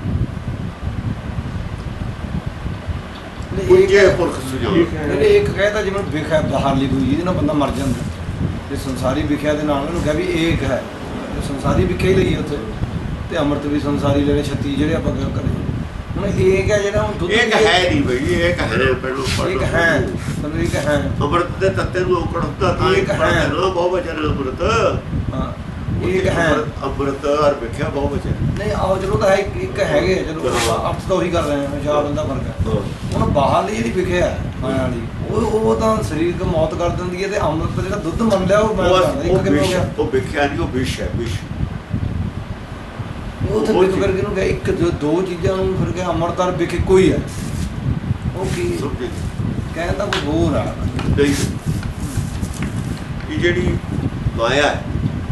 ਪੁੱਜੇ ਪੁਰਖ ਸੁਝਾਉ ਇੱਕ ਕਹਿੰਦਾ ਜਿਵੇਂ ਵਿਖਿਆ ਬਾਹਰਲੀ ਕੋਈ, ਜਿਹਦੇ ਨਾਲ ਬੰਦਾ ਮਰ ਜਾਂਦਾ, ਤੇ ਸੰਸਾਰੀ ਵਿਖਿਆ ਦੇ ਨਾਲ ਉਹਨੂੰ ਕਿਹਾ ਵੀ ਏਕ ਹੈ। ਸੰਸਾਰੀ ਵਿਖਿਆ ਹੀ ਲਈ ਉੱਥੇ, ਤੇ ਅੰਮ੍ਰਿਤ ਵੀ ਸੰਸਾਰੀ ਲੈਣੇ 36 ਜਿਹੜੇ ਆਪਾਂ ਗੱਲ ਕਰੇ। ਹੁਣ ਏਕ ਹੈ ਜਿਹੜਾ ਹੁਣ ਦੁੱਧ ਇੱਕ ਹੈ ਨਹੀਂ ਬਈ, ਇੱਕ ਹੈ ਪਹਿਲੋਂ ਇੱਕ ਹੈ, ਮਤਲਬ ਇੱਕ ਹੈ ਅੰਮ੍ਰਿਤ ਦੇ ਤੱਤੇ ਨੂੰ ਔਕੜ ਹੁੰਦਾ ਤਾਂ ਇੱਕ ਹੈ ਨਾ। ਬਹੁਤ ਵਚਨ ਅੰਮ੍ਰਿਤ, ਹਾਂ ਇੱਕ ਹੈ ਅੰਮ੍ਰਿਤ ਔਰ ਵਿਖਿਆ ਬਹੁਤ ਵਚਨ ਨਹੀਂ। ਆਓ ਚਲੋ ਤਾਂ ਹੈ ਇੱਕ ਹੈਗੇ, ਚਲੋ ਅਰਥ ਤਾਂ ਉਹੀ ਕਰ ਰਹੇ ਹਾਂ, ਸ਼ਾਹ ਬੰਦਾ ਫਰਕ ਹੈ। ਹੁਣ ਬਾਹਰਲੀ ਜਿਹੜੀ ਵਿਖਿਆ ਹੈ ਮਾਇਆ ਵਾਲੀ, ਉਹ ਤਾਂ ਸਰੀਰਕ ਮੌਤ ਕਰ ਦਿੰਦੀ ਹੈ। ਤੇ ਅੰਮ੍ਰਿਤ ਜਿਹੜਾ ਦੁੱਧ ਮੰਨ ਲਿਆ ਉਹ ਇੱਕ ਕਿਵੇਂ ਹੋ ਗਿਆ? ਉਹ ਵਿਖਿਆ ਨਹੀਂ, ਉਹ ਵਿਸ਼ ਹੈ, ਵਿਸ਼। ਉੱਥੇ ਵਿਖ ਫਿਰ ਕਿਹਨੂੰ ਗਿਆ? ਇੱਕ ਦੋ ਚੀਜ਼ਾਂ ਨੂੰ ਫਿਰ ਗਿਆ ਅੰਮ੍ਰਿਤ ਔਰ ਵਿਖ ਇੱਕੋ ਹੀ ਹੈ। ਉਹ ਕੀ ਕਹਿੰਦਾ ਕੋਈ ਹੋਰ ਆ ਨਹੀਂ। ਇਹ ਜਿਹੜੀ ਮਾਇਆ ਹੈ,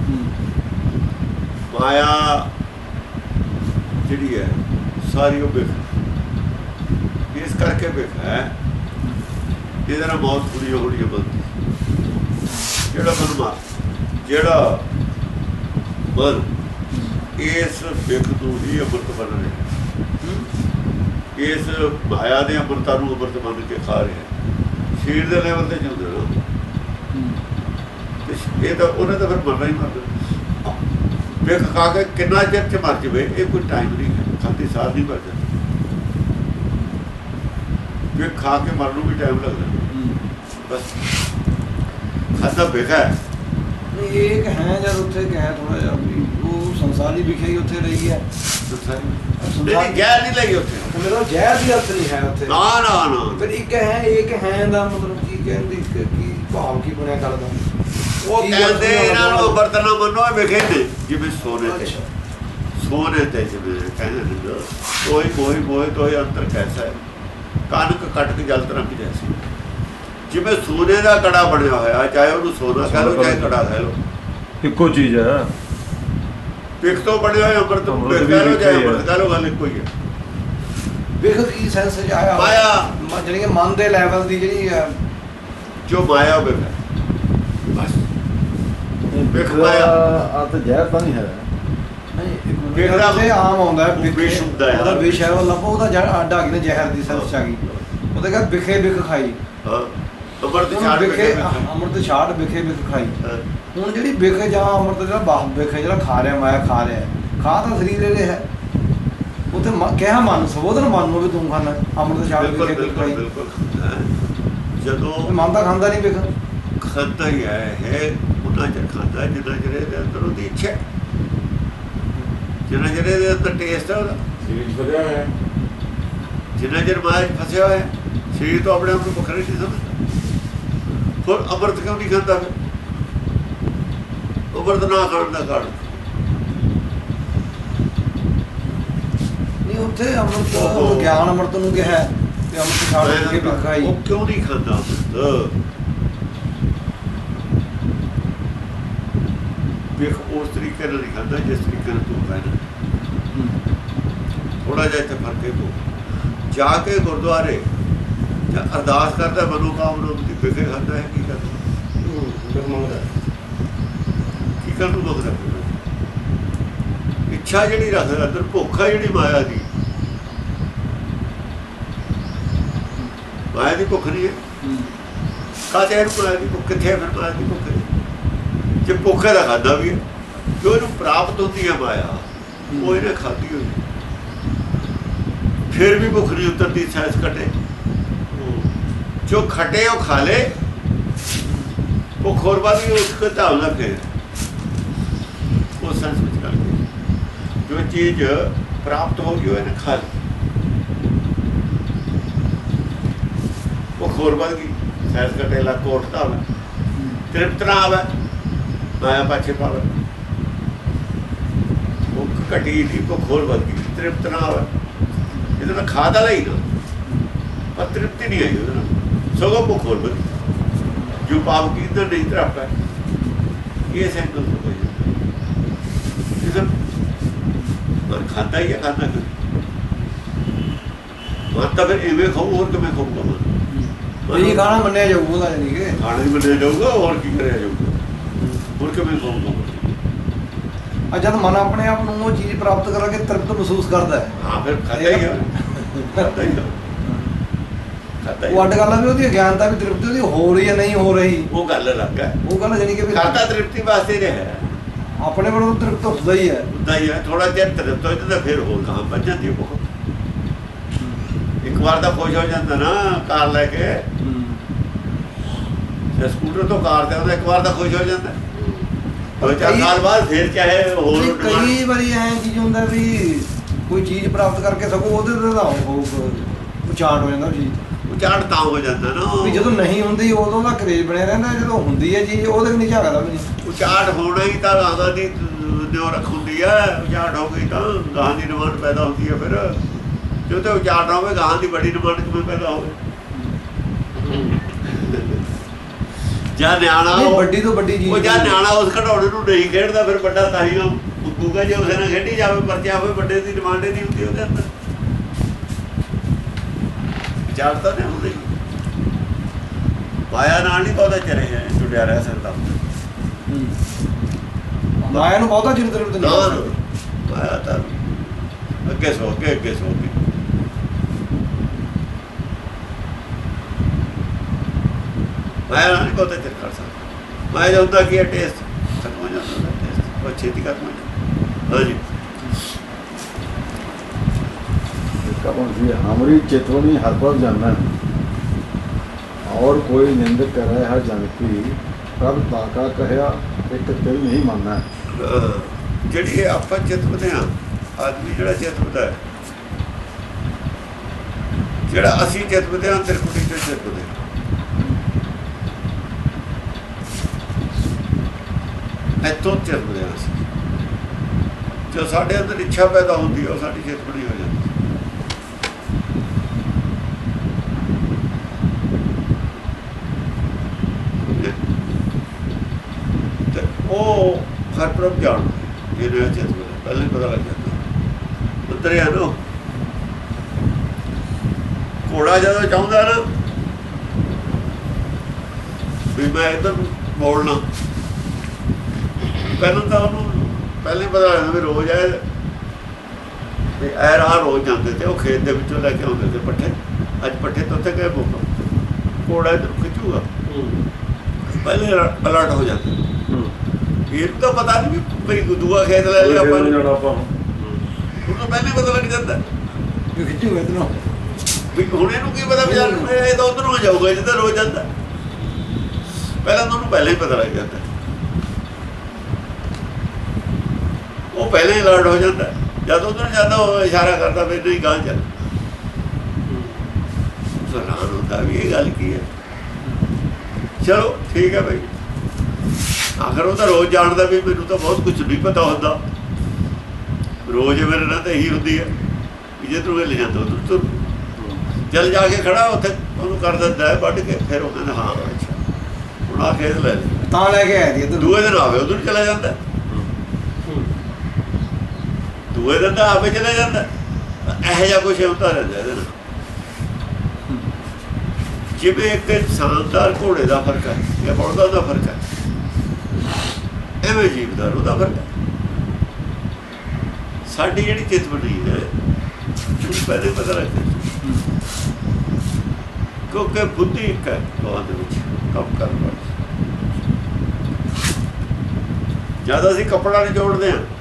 ਮਾਇਆ ਜਿਹੜੀ ਹੈ ਸਾਰੀ ਉਹ ਵਿਖ। ਇਸ ਕਰਕੇ ਵਿਖ ਹੈ, ਇਹਦੇ ਨਾਲ ਮੌਤ ਪੂਰੀ ਹੋਣੀ ਬਣਦੀ। ਜਿਹੜਾ ਮਨਮਾ, ਜਿਹੜਾ ਮਨ ਇਸ ਵਿਖ ਤੋਂ ਹੀ ਅੰਮ੍ਰਿਤ ਬਣ ਰਿਹਾ, ਇਸ ਮਾਇਆ ਦੇ ਅੰਮ੍ਰਿਤਾਂ ਨੂੰ ਅੰਮ੍ਰਿਤ ਮੰਨ ਕੇ ਖਾ ਰਿਹਾ। ਸਰੀਰ ਦੇ ਲੈਵਲ ਤੇ ਚੱਲਦਾ ਨਾ, ਇਹ ਤਾਂ ਉਹਨੇ ਤਾਂ ਫਿਰ ਮਰਨਾ ਹੀ ਮਰਨਾ। ਵਿਖ ਖਾ ਕੇ ਕਿੰਨਾ ਚਿਰ ਚ ਮਰ ਜਾਵੇ, ਇਹ ਕੋਈ ਟਾਈਮ ਨਹੀਂ ਹੈ। ਖਾਤੀ ਸਾਹ ਨਹੀਂ ਮਰ ਜਾਂਦਾ, ਵਿਖ ਖਾ ਕੇ ਮਰਨ ਨੂੰ ਵੀ ਟਾਈਮ ਲੱਗਦਾ। ਬਸ ਖਾਤਾ ਵਿਖ ਹੈ। ਇੱਕ ਹੈ ਜਦ ਉੱਥੇ ਗਿਆ ਥੋੜਾ ਜਿਹਾ ਵੀ ਉਹ ਸੰਸਾਰੀ ਵਿਖੇ ਹੀ ਉੱਥੇ ਰਹੀ ਹੈ। ਨਹੀਂ ਜ਼ਹਿਰ ਨਹੀਂ ਲੱਗੀ ਉੱਥੇ, ਮੇਰਾ ਜ਼ਹਿਰ ਦੀ ਅਸਰ ਨਹੀਂ ਹੈ ਉੱਥੇ। ਨਾ ਨਾ ਨਾ। ਫਿਰ ਇੱਕ ਹੈ ਦਾ ਮਤਲਬ ਕੀ ਕਹਿੰਦੀ, ਕੀ ਭਾਵ ਕੀ ਬਣਿਆ ਗੱਲ ਦਾ? ਉਹ ਕਹਿੰਦੇ ਇਹਨਾਂ ਨੂੰ ਬਰਤਨਾਂ ਮੰਨੋ ਵਿਖੇ ਨੇ, ਜਿਵੇਂ ਸੋਨੇ ਤੇ, ਸੋਨੇ ਤੇ ਜਿਵੇਂ ਕਹਿੰਦੇ ਨੇ ਕੋਈ ਅੰਤਰ ਕੈਸਾ ਹੈ, ਕਣਕ ਕੱਟ ਕੇ ਜਲ ਤਰੰਗ ਜੈਸੀ। ਜਿਵੇਂ ਸੋਨੇ ਦਾ ਕੜਾ ਬਣਿਆ ਹੋਇਆ, ਚਾਹੇ ਉਹਨੂੰ ਸੋਨਾ ਕਹਿ ਲਓ ਚਾਹੇ ਕੜਾ ਕਹਿ ਲਓ, ਇੱਕੋ ਚੀਜ਼ ਹੈ। ਵਿਖ ਤੋਂ ਬਣਿਆ ਹੋਇਆ ਅੰਮ੍ਰਿਤ ਕਹਿ ਲਓ ਚਾਹੇ ਅੰਮ੍ਰਿਤ ਕਹਿ ਲਓ, ਗੱਲ ਇੱਕੋ ਹੀ ਹੈ। ਵਿਖ ਕੀ ਸੈਂਸ ਚ ਆਇਆ? ਮਾਇਆ ਜਿਹੜੀ ਮਨ ਦੇ ਲੈਵਲ ਦੀ ਜਿਹੜੀ ਜੋ ਮਾਇਆ ਵਿਖ ਹੈ, ਬਸ ਵਿਖ ਮਾਇਆ ਅਰਥ ਜ਼ਹਿਰ ਤਾਂ ਨਹੀਂ ਹੈ। ਵਿਖ ਦਾ ਤੇ ਆਮ ਆਉਂਦਾ ਹੈ ਵਿਸ਼ ਹੁੰਦਾ ਹੈ। ਉਹਦਾ ਵਿਸ਼ ਹੈ, ਉਹ ਲੱਭੋ ਉਹਦਾ ਅੱਡ ਆ ਗਈ ਨਾ ਜ਼ਹਿਰ ਦੀ ਸੈਂਸ ਚ ਆ ਗਈ। ਉਹਦੇ ਕਹਿੰਦਾ ਵਿਖੇ ਵਿਖ ਖਾਈ, ਹਾਂ ਅੰਮ੍ਰਿਤ ਛਾੜ ਵਿਖੇ ਅੰਮ੍ਰਿਤ ਛਾੜ ਵਿਖੇ ਵਿਖ ਖਾਈ। ਹੁਣ ਜਿਹੜੀ ਵਿਖ ਜਾਂ ਅੰਮ੍ਰਿਤ ਜਿਹੜਾ ਬਾਹ ਵਿਖ ਜਿਹੜਾ ਖਾ ਰਿਹਾ ਮਾਇਆ ਖਾ ਰਿਹਾ, ਖਾ ਤਾਂ ਸਰੀਰ ਇਹਦੇ ਹੈ। ਉੱਥੇ ਕਿਹਾ ਮਨ ਸੰਬੋਧਨ ਮਨ ਨੂੰ ਵੀ ਤੂੰ ਖਾਣਾ ਅੰਮ੍ਰਿਤ ਛਾੜ ਵਿਖੇ ਵਿਖ ਖਾਈ। ਜਦੋਂ ਮਨ ਤਾਂ ਖਾਂਦਾ ਨਹੀਂ ਵਿਖ, ਖਾਂਦਾ ਹੀ ਹੈ ਉਹਨਾਂ ਚਿਰ ਖਾਂਦਾ ਜਿੰਨਾ ਚਿਰ ਇਹਦੇ ਅੰਦਰ ਉਹਦੀ ਇੱਛਾ, ਜਿੰਨਾ ਚਿਰ ਇਹਦੇ ਅੰਦਰ ਟੇਸਟ ਹੈ ਉਹਦਾ, ਵਧਿਆ ਹੋਇਆ ਜਿੰਨਾ ਚਿਰ ਮਾਇਆ 'ਚ ਫਸਿਆ ਹੋਇਆ ਸਰੀਰ ਤੋਂ ਆਪਣੇ ਆਪ ਨੂੰ ਵੱਖਰਾ ਨਹੀਂ ਸਮਝਦਾ। ਫਿਰ ਅੰਮ੍ਰਿਤ ਕਿਉਂ ਨਹੀਂ ਖਾਂਦਾ? ਫਿਰ ਅੰਮ੍ਰਿਤ ਨਾ ਖਾਣ ਦਾ ਕਾਰਨ ਨਹੀਂ ਉੱਥੇ ਅੰਮ੍ਰਿਤ ਗਿਆਨ ਅੰਮ੍ਰਿਤ ਨੂੰ ਕਿਹਾ ਤੇ ਅੰਮ੍ਰਿਤ ਛਾੜ ਵਿਖੇ ਵਿਖ ਖਾਈ। ਉਹ ਕਿਉਂ ਨਹੀਂ ਖਾਂਦਾ ਅੰਮ੍ਰਿਤ? ਵੇਖ ਉਸ ਤਰੀਕੇ ਨਾਲ ਨਹੀਂ ਖਾਂਦਾ ਜਿਸ ਤਰੀਕੇ ਨਾਲ ਤੂੰ ਖਾਣਾ। ਥੋੜਾ ਜਿਹਾ ਇੱਥੇ ਫਰਕ ਹੈ। ਤੂੰ ਜਾ ਕੇ ਗੁਰਦੁਆਰੇ ਜਾਂ ਅਰਦਾਸ ਕਰਦਾ ਮਨੋਕਾਮਨਾ ਦੀ ਵਿਖੇ ਖਾਂਦਾ ਹੈ। ਕੀ ਕਰਦਾ? ਕੀ ਕਰਨ ਨੂੰ ਮੰਗਦਾ? ਇੱਛਾ ਜਿਹੜੀ ਰੱਖਦਾ ਅੰਦਰ, ਭੁੱਖ ਹੈ ਜਿਹੜੀ ਮਾਇਆ ਦੀ, ਮਾਇਆ ਦੀ ਭੁੱਖ ਨਹੀਂ ਹੈ। ਕਾਹਦੇ ਨੂੰ ਮਾਇਆ ਦੀ ਭੁੱਖ ਕਿੱਥੇ? ਫਿਰ ਮਾਇਆ ਦੀ ਭੁੱਖ ਜੇ ਭੁੱਖ ਦਾ ਖਾਦਾ ਵੀ ਹੈ, ਜੋ ਇਹਨੂੰ ਪ੍ਰਾਪਤ ਹੁੰਦੀ ਹੈ ਮਾਇਆ, ਉਹ ਇਹਨੇ ਖਾਧੀ ਹੋਈ, ਫਿਰ ਵੀ ਭੁੱਖ ਨਹੀਂ ਉਤਰਦੀ। ਸੈਂਸ ਘਟੇ ਜੋ ਖਟੇ ਉਹ ਖਾ ਲੇ, ਭੁੱਖ ਹੋਰ ਬਾਅਦ ਵੀ ਉਸ ਕੋ ਧਾਵਨਾ ਫਿਰ ਉਹ ਸੈਂਸ ਵਿੱਚ ਕਰਕੇ ਜੋ ਚੀਜ਼ ਪ੍ਰਾਪਤ ਹੋ ਗਈ ਉਹ ਇਹਨੇ ਖਾ ਲਈ, ਭੁੱਖ ਹੋਰ ਬਾਅਦ ਗਈ। ਸੈਂਸ ਘਟੇ ਲਾ ਕੋਟ ਧਾਵਨਾ ਤ੍ਰਿਪਤ ਨਾ ਆਵੇ, ਮਾਇਆ ਪਾਛੇ ਪਾਵੇ। ਭੁੱਖ ਘਟੀ ਦੀ ਭੁੱਖ ਹੋਰ ਵੱਧ ਗਈ, ਤ੍ਰਿਪਤ ਨਾ ਆਵੇ। ਇਹਦੇ ਨਾਲ ਖਾਦਾ ਲਈ ਨਾ ਪਰ ਤ੍ਰਿਪਤੀ ਨਹੀਂ ਆਈ ਉਹਦੇ ਨਾਲ, ਸਗੋਂ ਭੁੱਖ ਹੋਰ ਵਧੀ। ਜੋ ਪਾਪ ਕੀਤਾ ਨਹੀਂ ਤਰਾਪਾ ਇਹ ਸੈਂਕਲ ਹੋ ਜਾਂਦਾ। ਪਰ ਖਾਂਦਾ ਹੀ ਹੈ, ਖਾਂਦਾ ਕਿ ਤਾਂ ਫਿਰ ਇਵੇਂ ਖਾਊ, ਹੋਰ ਕਿਵੇਂ ਖਾਊਗਾ? ਇਹ ਖਾਣਾ ਮੰਨਿਆ ਜਾਊਗਾ ਉਹਦਾ, ਨਹੀਂ ਕਿ ਖਾਣਾ ਹੀ ਮੰਨਿਆ ਜਾਊਗਾ, ਹੋਰ ਕੀ ਕਰਿਆ ਜਾਊਗਾ? ਹੋਰ ਕਿਵੇਂ ਖਾਊਗਾ? ਜਦ ਮਨ ਆਪਣੇ ਆਪ ਨੂੰ ਉਹ ਚੀਜ਼ ਪ੍ਰਾਪਤ ਕਰਕੇ ਤ੍ਰਿਪਤ ਮਹਿਸੂਸ ਕਰਦਾ ਹੈ, ਹਾਂ ਫਿਰ ਖਾਂਦਾ ਹੀ ਹੈ, ਖਾਂਦਾ ਹੀ ਹੈ। ਉਹ ਅੱਡ ਗੱਲ ਆ ਵੀ ਉਹਦੀ ਅਗਿਆਨਤਾ ਵੀ ਤ੍ਰਿਪਤੀ ਉਹਦੀ ਹੋ ਰਹੀ ਹੈ ਨਹੀਂ ਹੋ ਰਹੀ, ਉਹ ਗੱਲ ਅਲੱਗ ਹੈ। ਉਹ ਗੱਲ ਜਾਨੀ ਕਿ ਵੀ ਖਾਤਾ ਤ੍ਰਿਪਤੀ ਵਾਸਤੇ ਰਿਹਾ, ਆਪਣੇ ਵੱਲੋਂ ਤ੍ਰਿਪਤ ਹੁੰਦਾ ਹੀ ਹੈ। ਉਦਾਂ ਹੀ ਹੈ। ਥੋੜਾ ਜਿਹਾ ਤ੍ਰਿਪਤ ਹੋ ਜਾਂਦਾ ਫਿਰ ਹੋਰ ਕਹਾਂ ਵੱਜ ਜਾਂਦੀ ਬਹੁਤ। ਇੱਕ ਵਾਰ ਤਾਂ ਖੁਸ਼ ਹੋ ਜਾਂਦਾ ਨਾ ਕਾਰ ਲੈ ਕੇ, ਸਕੂਟਰ ਤੋਂ ਕਾਰ ਤੇ ਆਉਂਦਾ, ਇੱਕ ਵਾਰ ਤਾਂ ਖੁਸ਼ ਹੋ ਜਾਂਦਾ। 2-4 ਸਾਲ ਬਾਅਦ ਫਿਰ ਚਾਹੇ ਹੋਰ ਕਈ ਵਾਰੀ ਐਂ ਚੀਜ਼ ਹੁੰਦਾ ਵੀ ਕੋਈ ਚੀਜ਼ ਪ੍ਰਾਪਤ ਕਰਕੇ ਸਗੋਂ ਉਹਦੇ ਤੇ ਤਾਂ ਉਚਾਟ ਹੋ ਜਾਂਦਾ ਉਹ ਚੀਜ਼। ਉਚਾਟ ਤਾਂ ਹੋ ਜਾਂਦਾ ਨਾ ਵੀ ਜਦੋਂ ਨਹੀਂ ਹੁੰਦੀ ਉਦੋਂ ਦਾ ਕਰੇਜ ਬਣਿਆ ਰਹਿੰਦਾ, ਜਦੋਂ ਹੁੰਦੀ ਹੈ ਚੀਜ਼ ਉਹਦੇ ਨਹੀਂ ਝਾਕਦਾ ਵੀ ਨਹੀਂ। ਉਚਾਟ ਹੋਣਾ ਹੀ ਤਾਂ ਗਾਹਾਂ ਦੀ ਦਿਓ ਰੱਖ ਹੁੰਦੀ ਹੈ। ਉਚਾਟ ਹੋ ਗਈ ਤਾਂ ਗਾਹਾਂ ਦੀ ਡਿਮਾਂਡ ਪੈਦਾ ਹੁੰਦੀ ਹੈ। ਫਿਰ ਜੋ ਤੇ ਉਚਾਟ ਨਾ ਹੋਵੇ ਗਾਹਾਂ ਦੀ ਬੜੀ ਡਿਮਾਂਡ ਕਿਵੇਂ ਪੈਦਾ ਹੋਵੇ? ਜਾਂ ਨਿਆਣਾ ਵੱਡੀ ਤੋਂ ਵੱਡੀ ਚੀਜ਼, ਉਹ ਜਾਂ ਨਿਆਣਾ ਉਸ ਖਿਡੌਣੇ ਨੂੰ ਨਹੀਂ ਖੇਡਦਾ, ਫਿਰ ਵੱਡਾ ਤਾਂ ਹੀ ਉੱਗੂਗਾ। ਜੇ ਉਸੇ ਨਾਲ ਖੇਡੀ ਜਾਵੇ ਪਰਚਾ ਹੋਵੇ, ਵੱਡੇ ਦੀ ਡਿਮਾਂਡ ਹੀ ਨਹੀਂ ਹੁੰਦੀ ਉਹਦੇ ਅੰਦਰ। ਵਿਚਾਰਤਾ ਨਹੀਂ ਹੁੰਦੀ, ਮਾਇਆ ਨਾਲ ਨਹੀਂ ਬਹੁਤਾ ਚਿਰ ਜੁੜਿਆ ਰਹਿ ਸਕਦਾ। ਮਾਇਆ ਨੂੰ ਬਹੁਤਾ ਚਿਰ ਤ੍ਰਿਪਤ ਨਹੀਂ ਹੋ ਸਕਦਾ। ਮਾਇਆ ਤਾਂ ਅੱਗੇ ਸੋ ਅੱਗੇ ਸੋ ਕੇ ਮਾਇਆ ਨਾਲ ਨਹੀਂ ਬਹੁਤਾ ਚਿਰ ਕਰ ਸਕਦਾ। ਮਾਇਆ ਦਾ ਹੁੰਦਾ ਕੀ ਹੈ? ਟੇਸਟ ਖਤਮ ਹੋ ਜਾਂਦਾ, ਟੇਸਟ ਬਹੁਤ ਛੇਤੀ ਖਤਮ ਹੋ ਜਾਂਦਾ। ਹਾਂਜੀ हमारी चेतवनी हर पर जानना और कोई निंद करे हर जन की प्रभ ताका कहया एक तिल नहीं मानना। ਜਿਹੜੀ ਆਪਾਂ ਚਿਤਵਦੇ ਹਾਂ, ਆਦਮੀ ਜਿਹੜਾ ਚਿਤਵਦਾ ਹੈ, ਜਿਹੜਾ ਅਸੀਂ ਚਿਤਵਦੇ ਹਾਂ ਤ੍ਰਿਕੁਟੀ ਤੇ ਚਿਤਵਦੇ ਇੱਥੋਂ ਚਿਤਵਦੇ ਹਾਂ ਅਸੀਂ। ਜੋ ਸਾਡੇ ਅੰਦਰ ਇੱਛਾ ਪੈਦਾ ਹੁੰਦੀ ਹੈ ਉਹ ਸਾਡੀ ਚਿਤਵਣੀ ਹੋ ਜਾਂਦੀ। ਉਹ ਹਰ ਪ੍ਰਭ ਜਾਣਦਾ ਜਿਹਨੇ ਚਿਤਵਦਾ, ਪਹਿਲਾਂ ਹੀ ਪਤਾ ਲੱਗ ਜਾਂਦਾ। ਉਤਰਿਆ ਨਾ ਘੋੜਾ ਜਦੋਂ ਚਾਹੁੰਦਾ ਨਾ ਵੀ ਮੈਂ ਇੱਧਰ ਮੋੜਨਾ, ਪਹਿਲਾਂ ਤਾਂ ਉਹਨੂੰ ਪਹਿਲੇ ਪਤਾ ਲੱਗਦਾ ਵੀ ਰੋਜ਼ ਆਏ ਵੀ ਐ ਰਾਹ ਰੋਜ਼ ਜਾਂਦੇ ਤੇ ਉਹ ਖੇਤ ਦੇ ਵਿੱਚੋਂ ਲੈ ਕੇ ਆਉਂਦੇ ਤੇ ਪੱਠੇ। ਅੱਜ ਪੱਠੇ ਤੋਂ ਉੱਥੇ ਗਏ ਬੋਕਾ ਘੋੜਾ ਇੱਧਰ ਖਿੱਚੂਗਾ, ਪਹਿਲੇ ਅਲਰਟ ਹੋ ਜਾਂਦਾ। ਇਹ ਤਾਂ ਪਤਾ ਨਹੀਂ ਵੀ ਭਈ ਦੂਆ ਖੇਤ ਲੈ ਲਿਆ ਆਪਾਂ ਨੂੰ ਜਾਣਾ ਆਪਾਂ ਉਹ ਤਾਂ ਪਹਿਲੇ ਪਤਾ ਲੱਗ ਜਾਂਦਾ ਕਿ ਖਿੱਚੂ ਇਧਰੋਂ ਵੀ ਹੁਣ ਇਹਨੂੰ ਕੀ ਪਤਾ ਵੀ ਯਾਰ ਇਹ ਤਾਂ ਉਧਰੋਂ ਜਾਊਗਾ ਜਿੱਦਾਂ ਰੋਜ਼ ਜਾਂਦਾ। ਪਹਿਲਾਂ ਤਾਂ ਉਹਨੂੰ ਪਹਿਲਾਂ ਹੀ ਪਤਾ ਲੱਗ ਜਾਂਦਾ, ਉਹ ਪਹਿਲਾਂ ਹੀ ਅਲਰਟ ਹੋ ਜਾਂਦਾ। ਜਦ ਉਧਰ ਜਾਂਦਾ ਉਹ ਇਸ਼ਾਰਾ ਕਰਦਾ ਵੀ ਨਹੀਂ ਗਾਂ ਚੱਲ। ਹੈਰਾਨ ਹੁੰਦਾ ਵੀ ਇਹ ਗੱਲ ਕੀ ਹੈ। ਚਲੋ ਠੀਕ ਹੈ ਭਾਈ, ਆਖਰ ਉਹ ਤਾਂ ਰੋਜ਼ ਜਾਣਦਾ ਵੀ ਮੈਨੂੰ ਤਾਂ ਬਹੁਤ ਕੁਝ ਨਹੀਂ ਪਤਾ ਹੁੰਦਾ। ਰੋਜ਼ ਮੇਰੇ ਨਾਲ ਤਾਂ ਇਹੀ ਹੁੰਦੀ ਹੈ ਵੀ ਜੇ ਤੂੰ ਲੈ ਜਾਂਦਾ ਉਧਰ ਤੁਰ ਚੱਲ ਜਾ ਕੇ ਖੜਾ ਉੱਥੇ ਉਹਨੂੰ ਕਰ ਦਿੰਦਾ ਹੈ ਵੱਢ ਕੇ। ਫਿਰ ਉਹ ਕਹਿੰਦਾ ਹਾਂ ਅੱਛਾ ਹੁਣ ਆ ਖੇਤ ਲੈ ਤਾਂ ਲੈ ਕੇ ਆਇਆ ਸੀ ਇੱਧਰ। ਦੂਏ ਦਿਨ ਆਵੇ ਉਧਰ ਚਲਾ ਜਾਂਦਾ, ਦੂਏ ਦਿਨ ਤਾਂ ਆਪੇ ਚਲਾ ਜਾਂਦਾ। ਇਹੋ ਜਿਹਾ ਕੁਛ ਹੁੰਦਾ ਰਹਿੰਦਾ ਇਹਦੇ ਨਾਲ। ਜਿਵੇਂ ਇੱਕ ਇਨਸਾਨਦਾਰ ਘੋੜੇ ਦਾ ਫਰਕ ਹੈ ਜਾਂ ਬਲਦਾਂ ਦਾ ਫਰਕ ਹੈ, ਐਵੇਂ ਜੀਵਦਾਰ ਉਹਦਾ ਫਰਕ ਹੈ। ਸਾਡੀ ਜਿਹੜੀ ਚਿੱਤ ਬਣੀ ਹੈ ਉਹ ਪਹਿਲੇ ਪਤਾ ਲੱਗਦਾ ਕਿਉਂਕਿ ਬੁੱਧੀ ਇੱਕ ਹੈ ਦੋਹਾਂ ਦੇ ਵਿੱਚ ਕੰਮ ਕਰਨ ਵਾਲੀ। ਜਦ ਅਸੀਂ ਕੱਪੜਾ ਨਹੀਂ ਜੋੜਦੇ ਹਾਂ,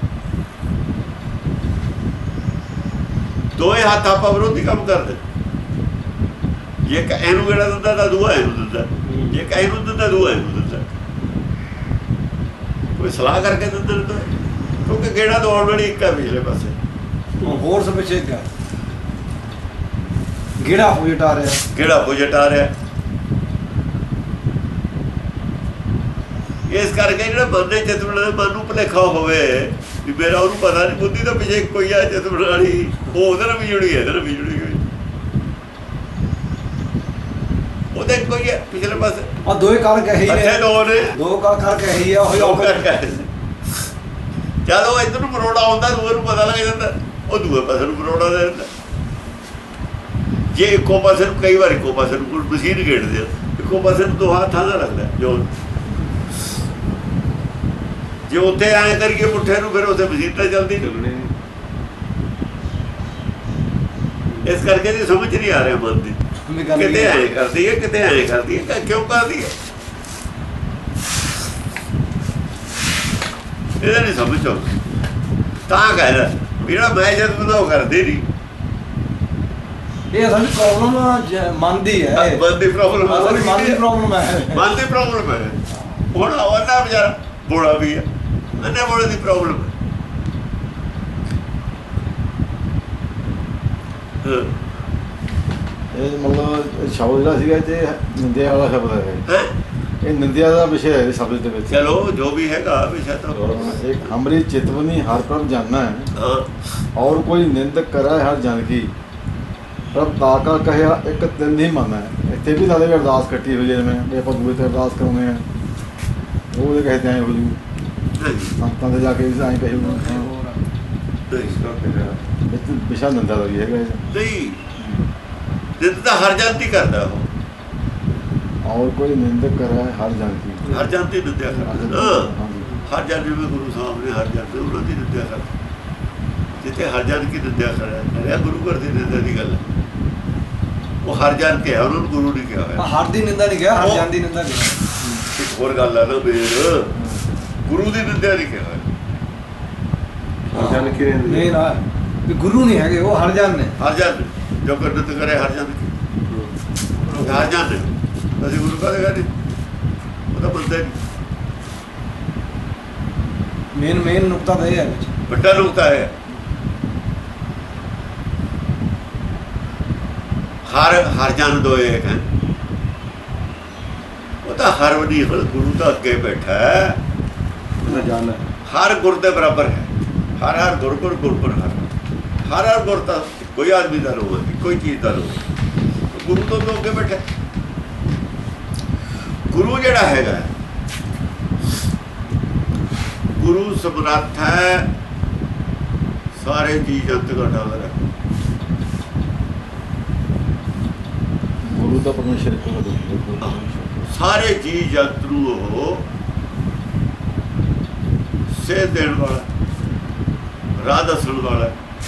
ਦੋਏ ਹੱਥ ਆਪਾਂ ਵਿਰੋਧੀ ਕੰਮ ਕਰਦੇ। ਜੇ ਇੱਕ ਇਹਨੂੰ ਗੇੜਾ ਦਿੰਦਾ ਤਾਂ ਦੂਆ ਇਹਨੂੰ ਦਿੰਦਾ, ਜੇ ਇੱਕ ਇਹਨੂੰ ਦਿੰਦਾ ਦੂਆ ਇਹਨੂੰ ਦਿੰਦਾ। ਕੋਈ ਸਲਾਹ ਕਰਕੇ ਦਿੰਦੇ ਨੇ ਤਾਂ, ਕਿਉਂਕਿ ਗੇੜਾ ਤਾਂ ਆਲਰੇਡੀ ਇੱਕ ਹੈ ਪਿਛਲੇ ਪਾਸੇ। ਹੋਰ ਸਭ ਪਿੱਛੇ ਕਿਆ ਗੇੜਾ ਆਪੋਜੀਟ ਆ ਰਿਹਾ, ਗੇੜਾ ਆਪੋਜੀਟ ਆ ਰਿਹਾ। ਇਸ ਕਰਕੇ ਜਿਹੜਾ ਮਨ ਦੇ ਚਿੱਤ ਬਣਾਉਣਾ, ਮਨ ਨੂੰ ਭੁਲੇਖਾ ਹੋਵੇ ਵੀ ਮੇਰਾ ਉਹਨੂੰ ਪਤਾ ਨਹੀਂ, ਬੁੱਧੀ ਤਾਂ ਪਿੱਛੇ ਕੋਈ ਆ ਚਿੱਤ ਬਣਾਣੀ, ਉਹ ਉਹਦੇ ਨਾਲ ਵੀ ਜੁੜੀ ਹੈ, ਇਹਦੇ ਨਾਲ ਵੀ ਜੁੜੀ ਹੋਈ। ਉਹਦੇ ਕੋਈ ਹੈ ਪਿਛਲੇ ਪਾਸੇ ਆ ਦੋਏ ਕਰ ਕਹੀ ਅੱਛੇ ਨੇ, ਦੋ ਨੇ, ਦੋ ਕਰ ਕਹੀ ਆ ਦੋ ਉਹ ਕਰਕੇ ਜਦ ਉਹ ਇੱਧਰ ਨੂੰ ਮਰੋੜਾ ਆਉਂਦਾ ਦੂਏ ਨੂੰ ਪਤਾ ਲੱਗ ਜਾਂਦਾ, ਉਹ ਦੂਏ ਪਾਸੇ ਨੂੰ ਮਰੋੜਾ ਦੇ ਦਿੰਦਾ। ਜੇ ਇੱਕੋ ਪਾਸੇ ਨੂੰ, ਕਈ ਵਾਰ ਇੱਕੋ ਪਾਸੇ ਨੂੰ ਮਸ਼ੀਨ ਗੇੜਦੇ ਆ, ਇੱਕੋ ਪਾਸੇ ਨੂੰ ਦੋ ਹੱਥਾਂ ਦਾ ਲੱਗਦਾ ਜੋ। ਜੇ ਉੱਥੇ ਐਂ ਕਰੀਏ ਪੁੱਠੇ ਨੂੰ, ਫਿਰ ਉੱਥੇ ਮਸ਼ੀਨ ਤਾਂ ਚੱਲਦੀ ਨਹੀਂ। ਇਸ ਕਰਕੇ ਜੀ ਸਮਝ ਨਹੀਂ ਆ ਰਿਹਾ ਮਨ ਦੀ, ਕਿਤੇ ਐਂ ਕਰਦੀ ਹੈ ਕਿਤੇ ਐਂ ਕਰਦੀ ਹੈ, ਕਿਉਂ ਕਰਦੀ ਹੈ ਇਹਦਾ ਨਹੀਂ ਸਮਝ ਆਉਂਦੀ। ਤਾਂ ਕਹਿੰਦਾ ਜਿਹੜਾ ਮੈਂ ਜਦ ਬੰਦਾ ਉਹ ਕਰਦੇ ਨਹੀਂ। ਇਹ ਅਸਲ ਪ੍ਰੋਬਲਮ ਮਨ ਦੀ ਹੈ, ਮਨ ਦੀ ਪ੍ਰੋਬਲਮ ਮਨ ਦੀ ਪ੍ਰੋਬਲਮ ਹੈ, ਮਨ ਦੀ ਪ੍ਰੋਬਲਮ ਹੈ। ਹੁਣ ਉਹਨਾਂ ਵਿਚਾਰਾ ਬੋੜਾ ਵੀ ਹੈ, ਅੰਨੇ ਬੋੜੇ ਦੀ ਪ੍ਰੋਬਲਮ ਹੈ। ਇਹ ਮਤਲਬ ਸ਼ਬਦ ਜਿਹੜਾ ਸੀਗਾ ਤੇ ਨਿੰਦਿਆ ਵਾਲਾ ਸ਼ਬਦ ਹੈ। ਇਹ ਨਿੰਦਿਆ ਦਾ ਵਿਸ਼ਾ ਹੈ ਸ਼ਬਦ ਦੇ ਵਿੱਚ। ਚਲੋ ਜੋ ਵੀ ਹੈਗਾ ਵਿਸ਼ਾ ਤਾਂ एक हमरी चितवनी हर प्रभ जानना है ਹਾਂ और कोई निंद करे हर जन की प्रभ ताका कहया एक दिन ही मानना है। इतने भी सारे अरदास कट्टी हुई है जिमें आप दूए तो अरदास कराने हैं वो कहते हैं हो जू संतां से जाके आए कहे विशा निंदा का भी है। ਨਹੀਂ ਜਿੱਦ ਤਾਂ ਹਰ ਜਾਂਤੀ ਕਰਦਾ ਉਹ, और कोई निंद करे हर जन की ਹਰ ਜਾਂਤੀ ਨਿੰਦਿਆ ਕਰਦਾ। ਹਾਂ ਹਰ ਜਨ ਜਿਵੇਂ ਗੁਰੂ ਸਾਹਿਬ ਨੇ ਹਰ ਜਨ ਤੇ ਉਹਨਾਂ ਦੀ ਨਿੰਦਿਆ ਕਰ, ਜਿੱਥੇ ਹਰ ਜਨ ਕੀ ਨਿੰਦਿਆ ਕਰਿਆ ਗੁਰੂ ਘਰ ਦੀ ਨਿੰਦਿਆ ਦੀ ਗੱਲ ਹੈ। ਉਹ ਹਰ ਜਨ ਕਿਹਾ, ਉਹਨਾਂ ਨੂੰ ਗੁਰੂ ਨੇ ਕਿਹਾ ਹੋਇਆ। ਹਰ ਦੀ ਨਿੰਦਾ ਨਹੀਂ ਗਿਆ, ਹਰ ਜਾਨ ਦੀ ਨਿੰਦਾ ਨਹੀਂ। ਇੱਕ ਹੋਰ ਗੱਲ ਹੈ ਨਾ ਮੇਰ, ਗੁਰੂ ਦੀ ਨਿੰਦਿਆ ਨਹੀਂ ਕਿਹਾ ਹੋਇਆ। ਜਨ ਕੀ ਰਹਿੰਦੀ ਨਹੀਂ ਨਾ ਵੀ ਗੁਰੂ ਨਹੀਂ ਹੈਗੇ, ਉਹ ਹਰ ਜਾਨ ਨੇ। ਹਰ ਜਨ ਜੋ ਕਰਨਤ ਕਰੇ ਹਰ ਜਨ ਕੀ, ਹਰ ਜਨ ਨੇ। ਅਸੀਂ ਗੁਰੂ ਕਾ ਦੇਗਾ ਨਹੀਂ, ਉਹ ਤਾਂ ਬੰਦੇ ਨਹੀਂ। ਮੇਨ ਨੁਕਤਾ ਤਾਂ ਇਹ ਹੈ ਵਿੱਚ ਵੱਡਾ ਨੁਕਤਾ ਹੈ। ਹਰ ਜਨ ਦੋ ਇੱਕ ਹੈ। ਉਹ ਤਾਂ ਹਰ ਵਡੀ ਗੁਰੂ ਤਾਂ ਅੱਗੇ ਬੈਠਾ ਹੈ, ਉਹਦਾ ਜਾਨ ਹੈ। ਹਰ ਗੁਰ ਦੇ ਬਰਾਬਰ ਹੈ। ਹਰ ਗੁਰ ਗੁਰ ਪਰ ਹਰ ਗੁਰ ਤਾਂ ਕੋਈ ਆਦਮੀ ਦਾ ਰੋਹ ਹੈ, ਕੋਈ ਚੀਜ਼ ਦਾ ਰੋਹ। ਗੁਰੂ ਤੋਂ ਅੱਗੇ ਬੈਠਾ। ਗੁਰੂ ਜਿਹੜਾ ਹੈਗਾ, ਗੁਰੂ ਸਮਰੱਥ ਹੈ ਸਾਰੇ ਜੀਵ ਜੰਤ ਦਾ ਡਾਲਰ ਹੈ। गुरु तो परमेश्वर को ਸਾਰੇ ਜੀਵ ਜੰਤ ਨੂੰ ਉਹ ਸੇਧ ਦੇਣ ਵਾਲਾ, ਰਾਹ ਦੱਸਣ ਵਾਲਾ।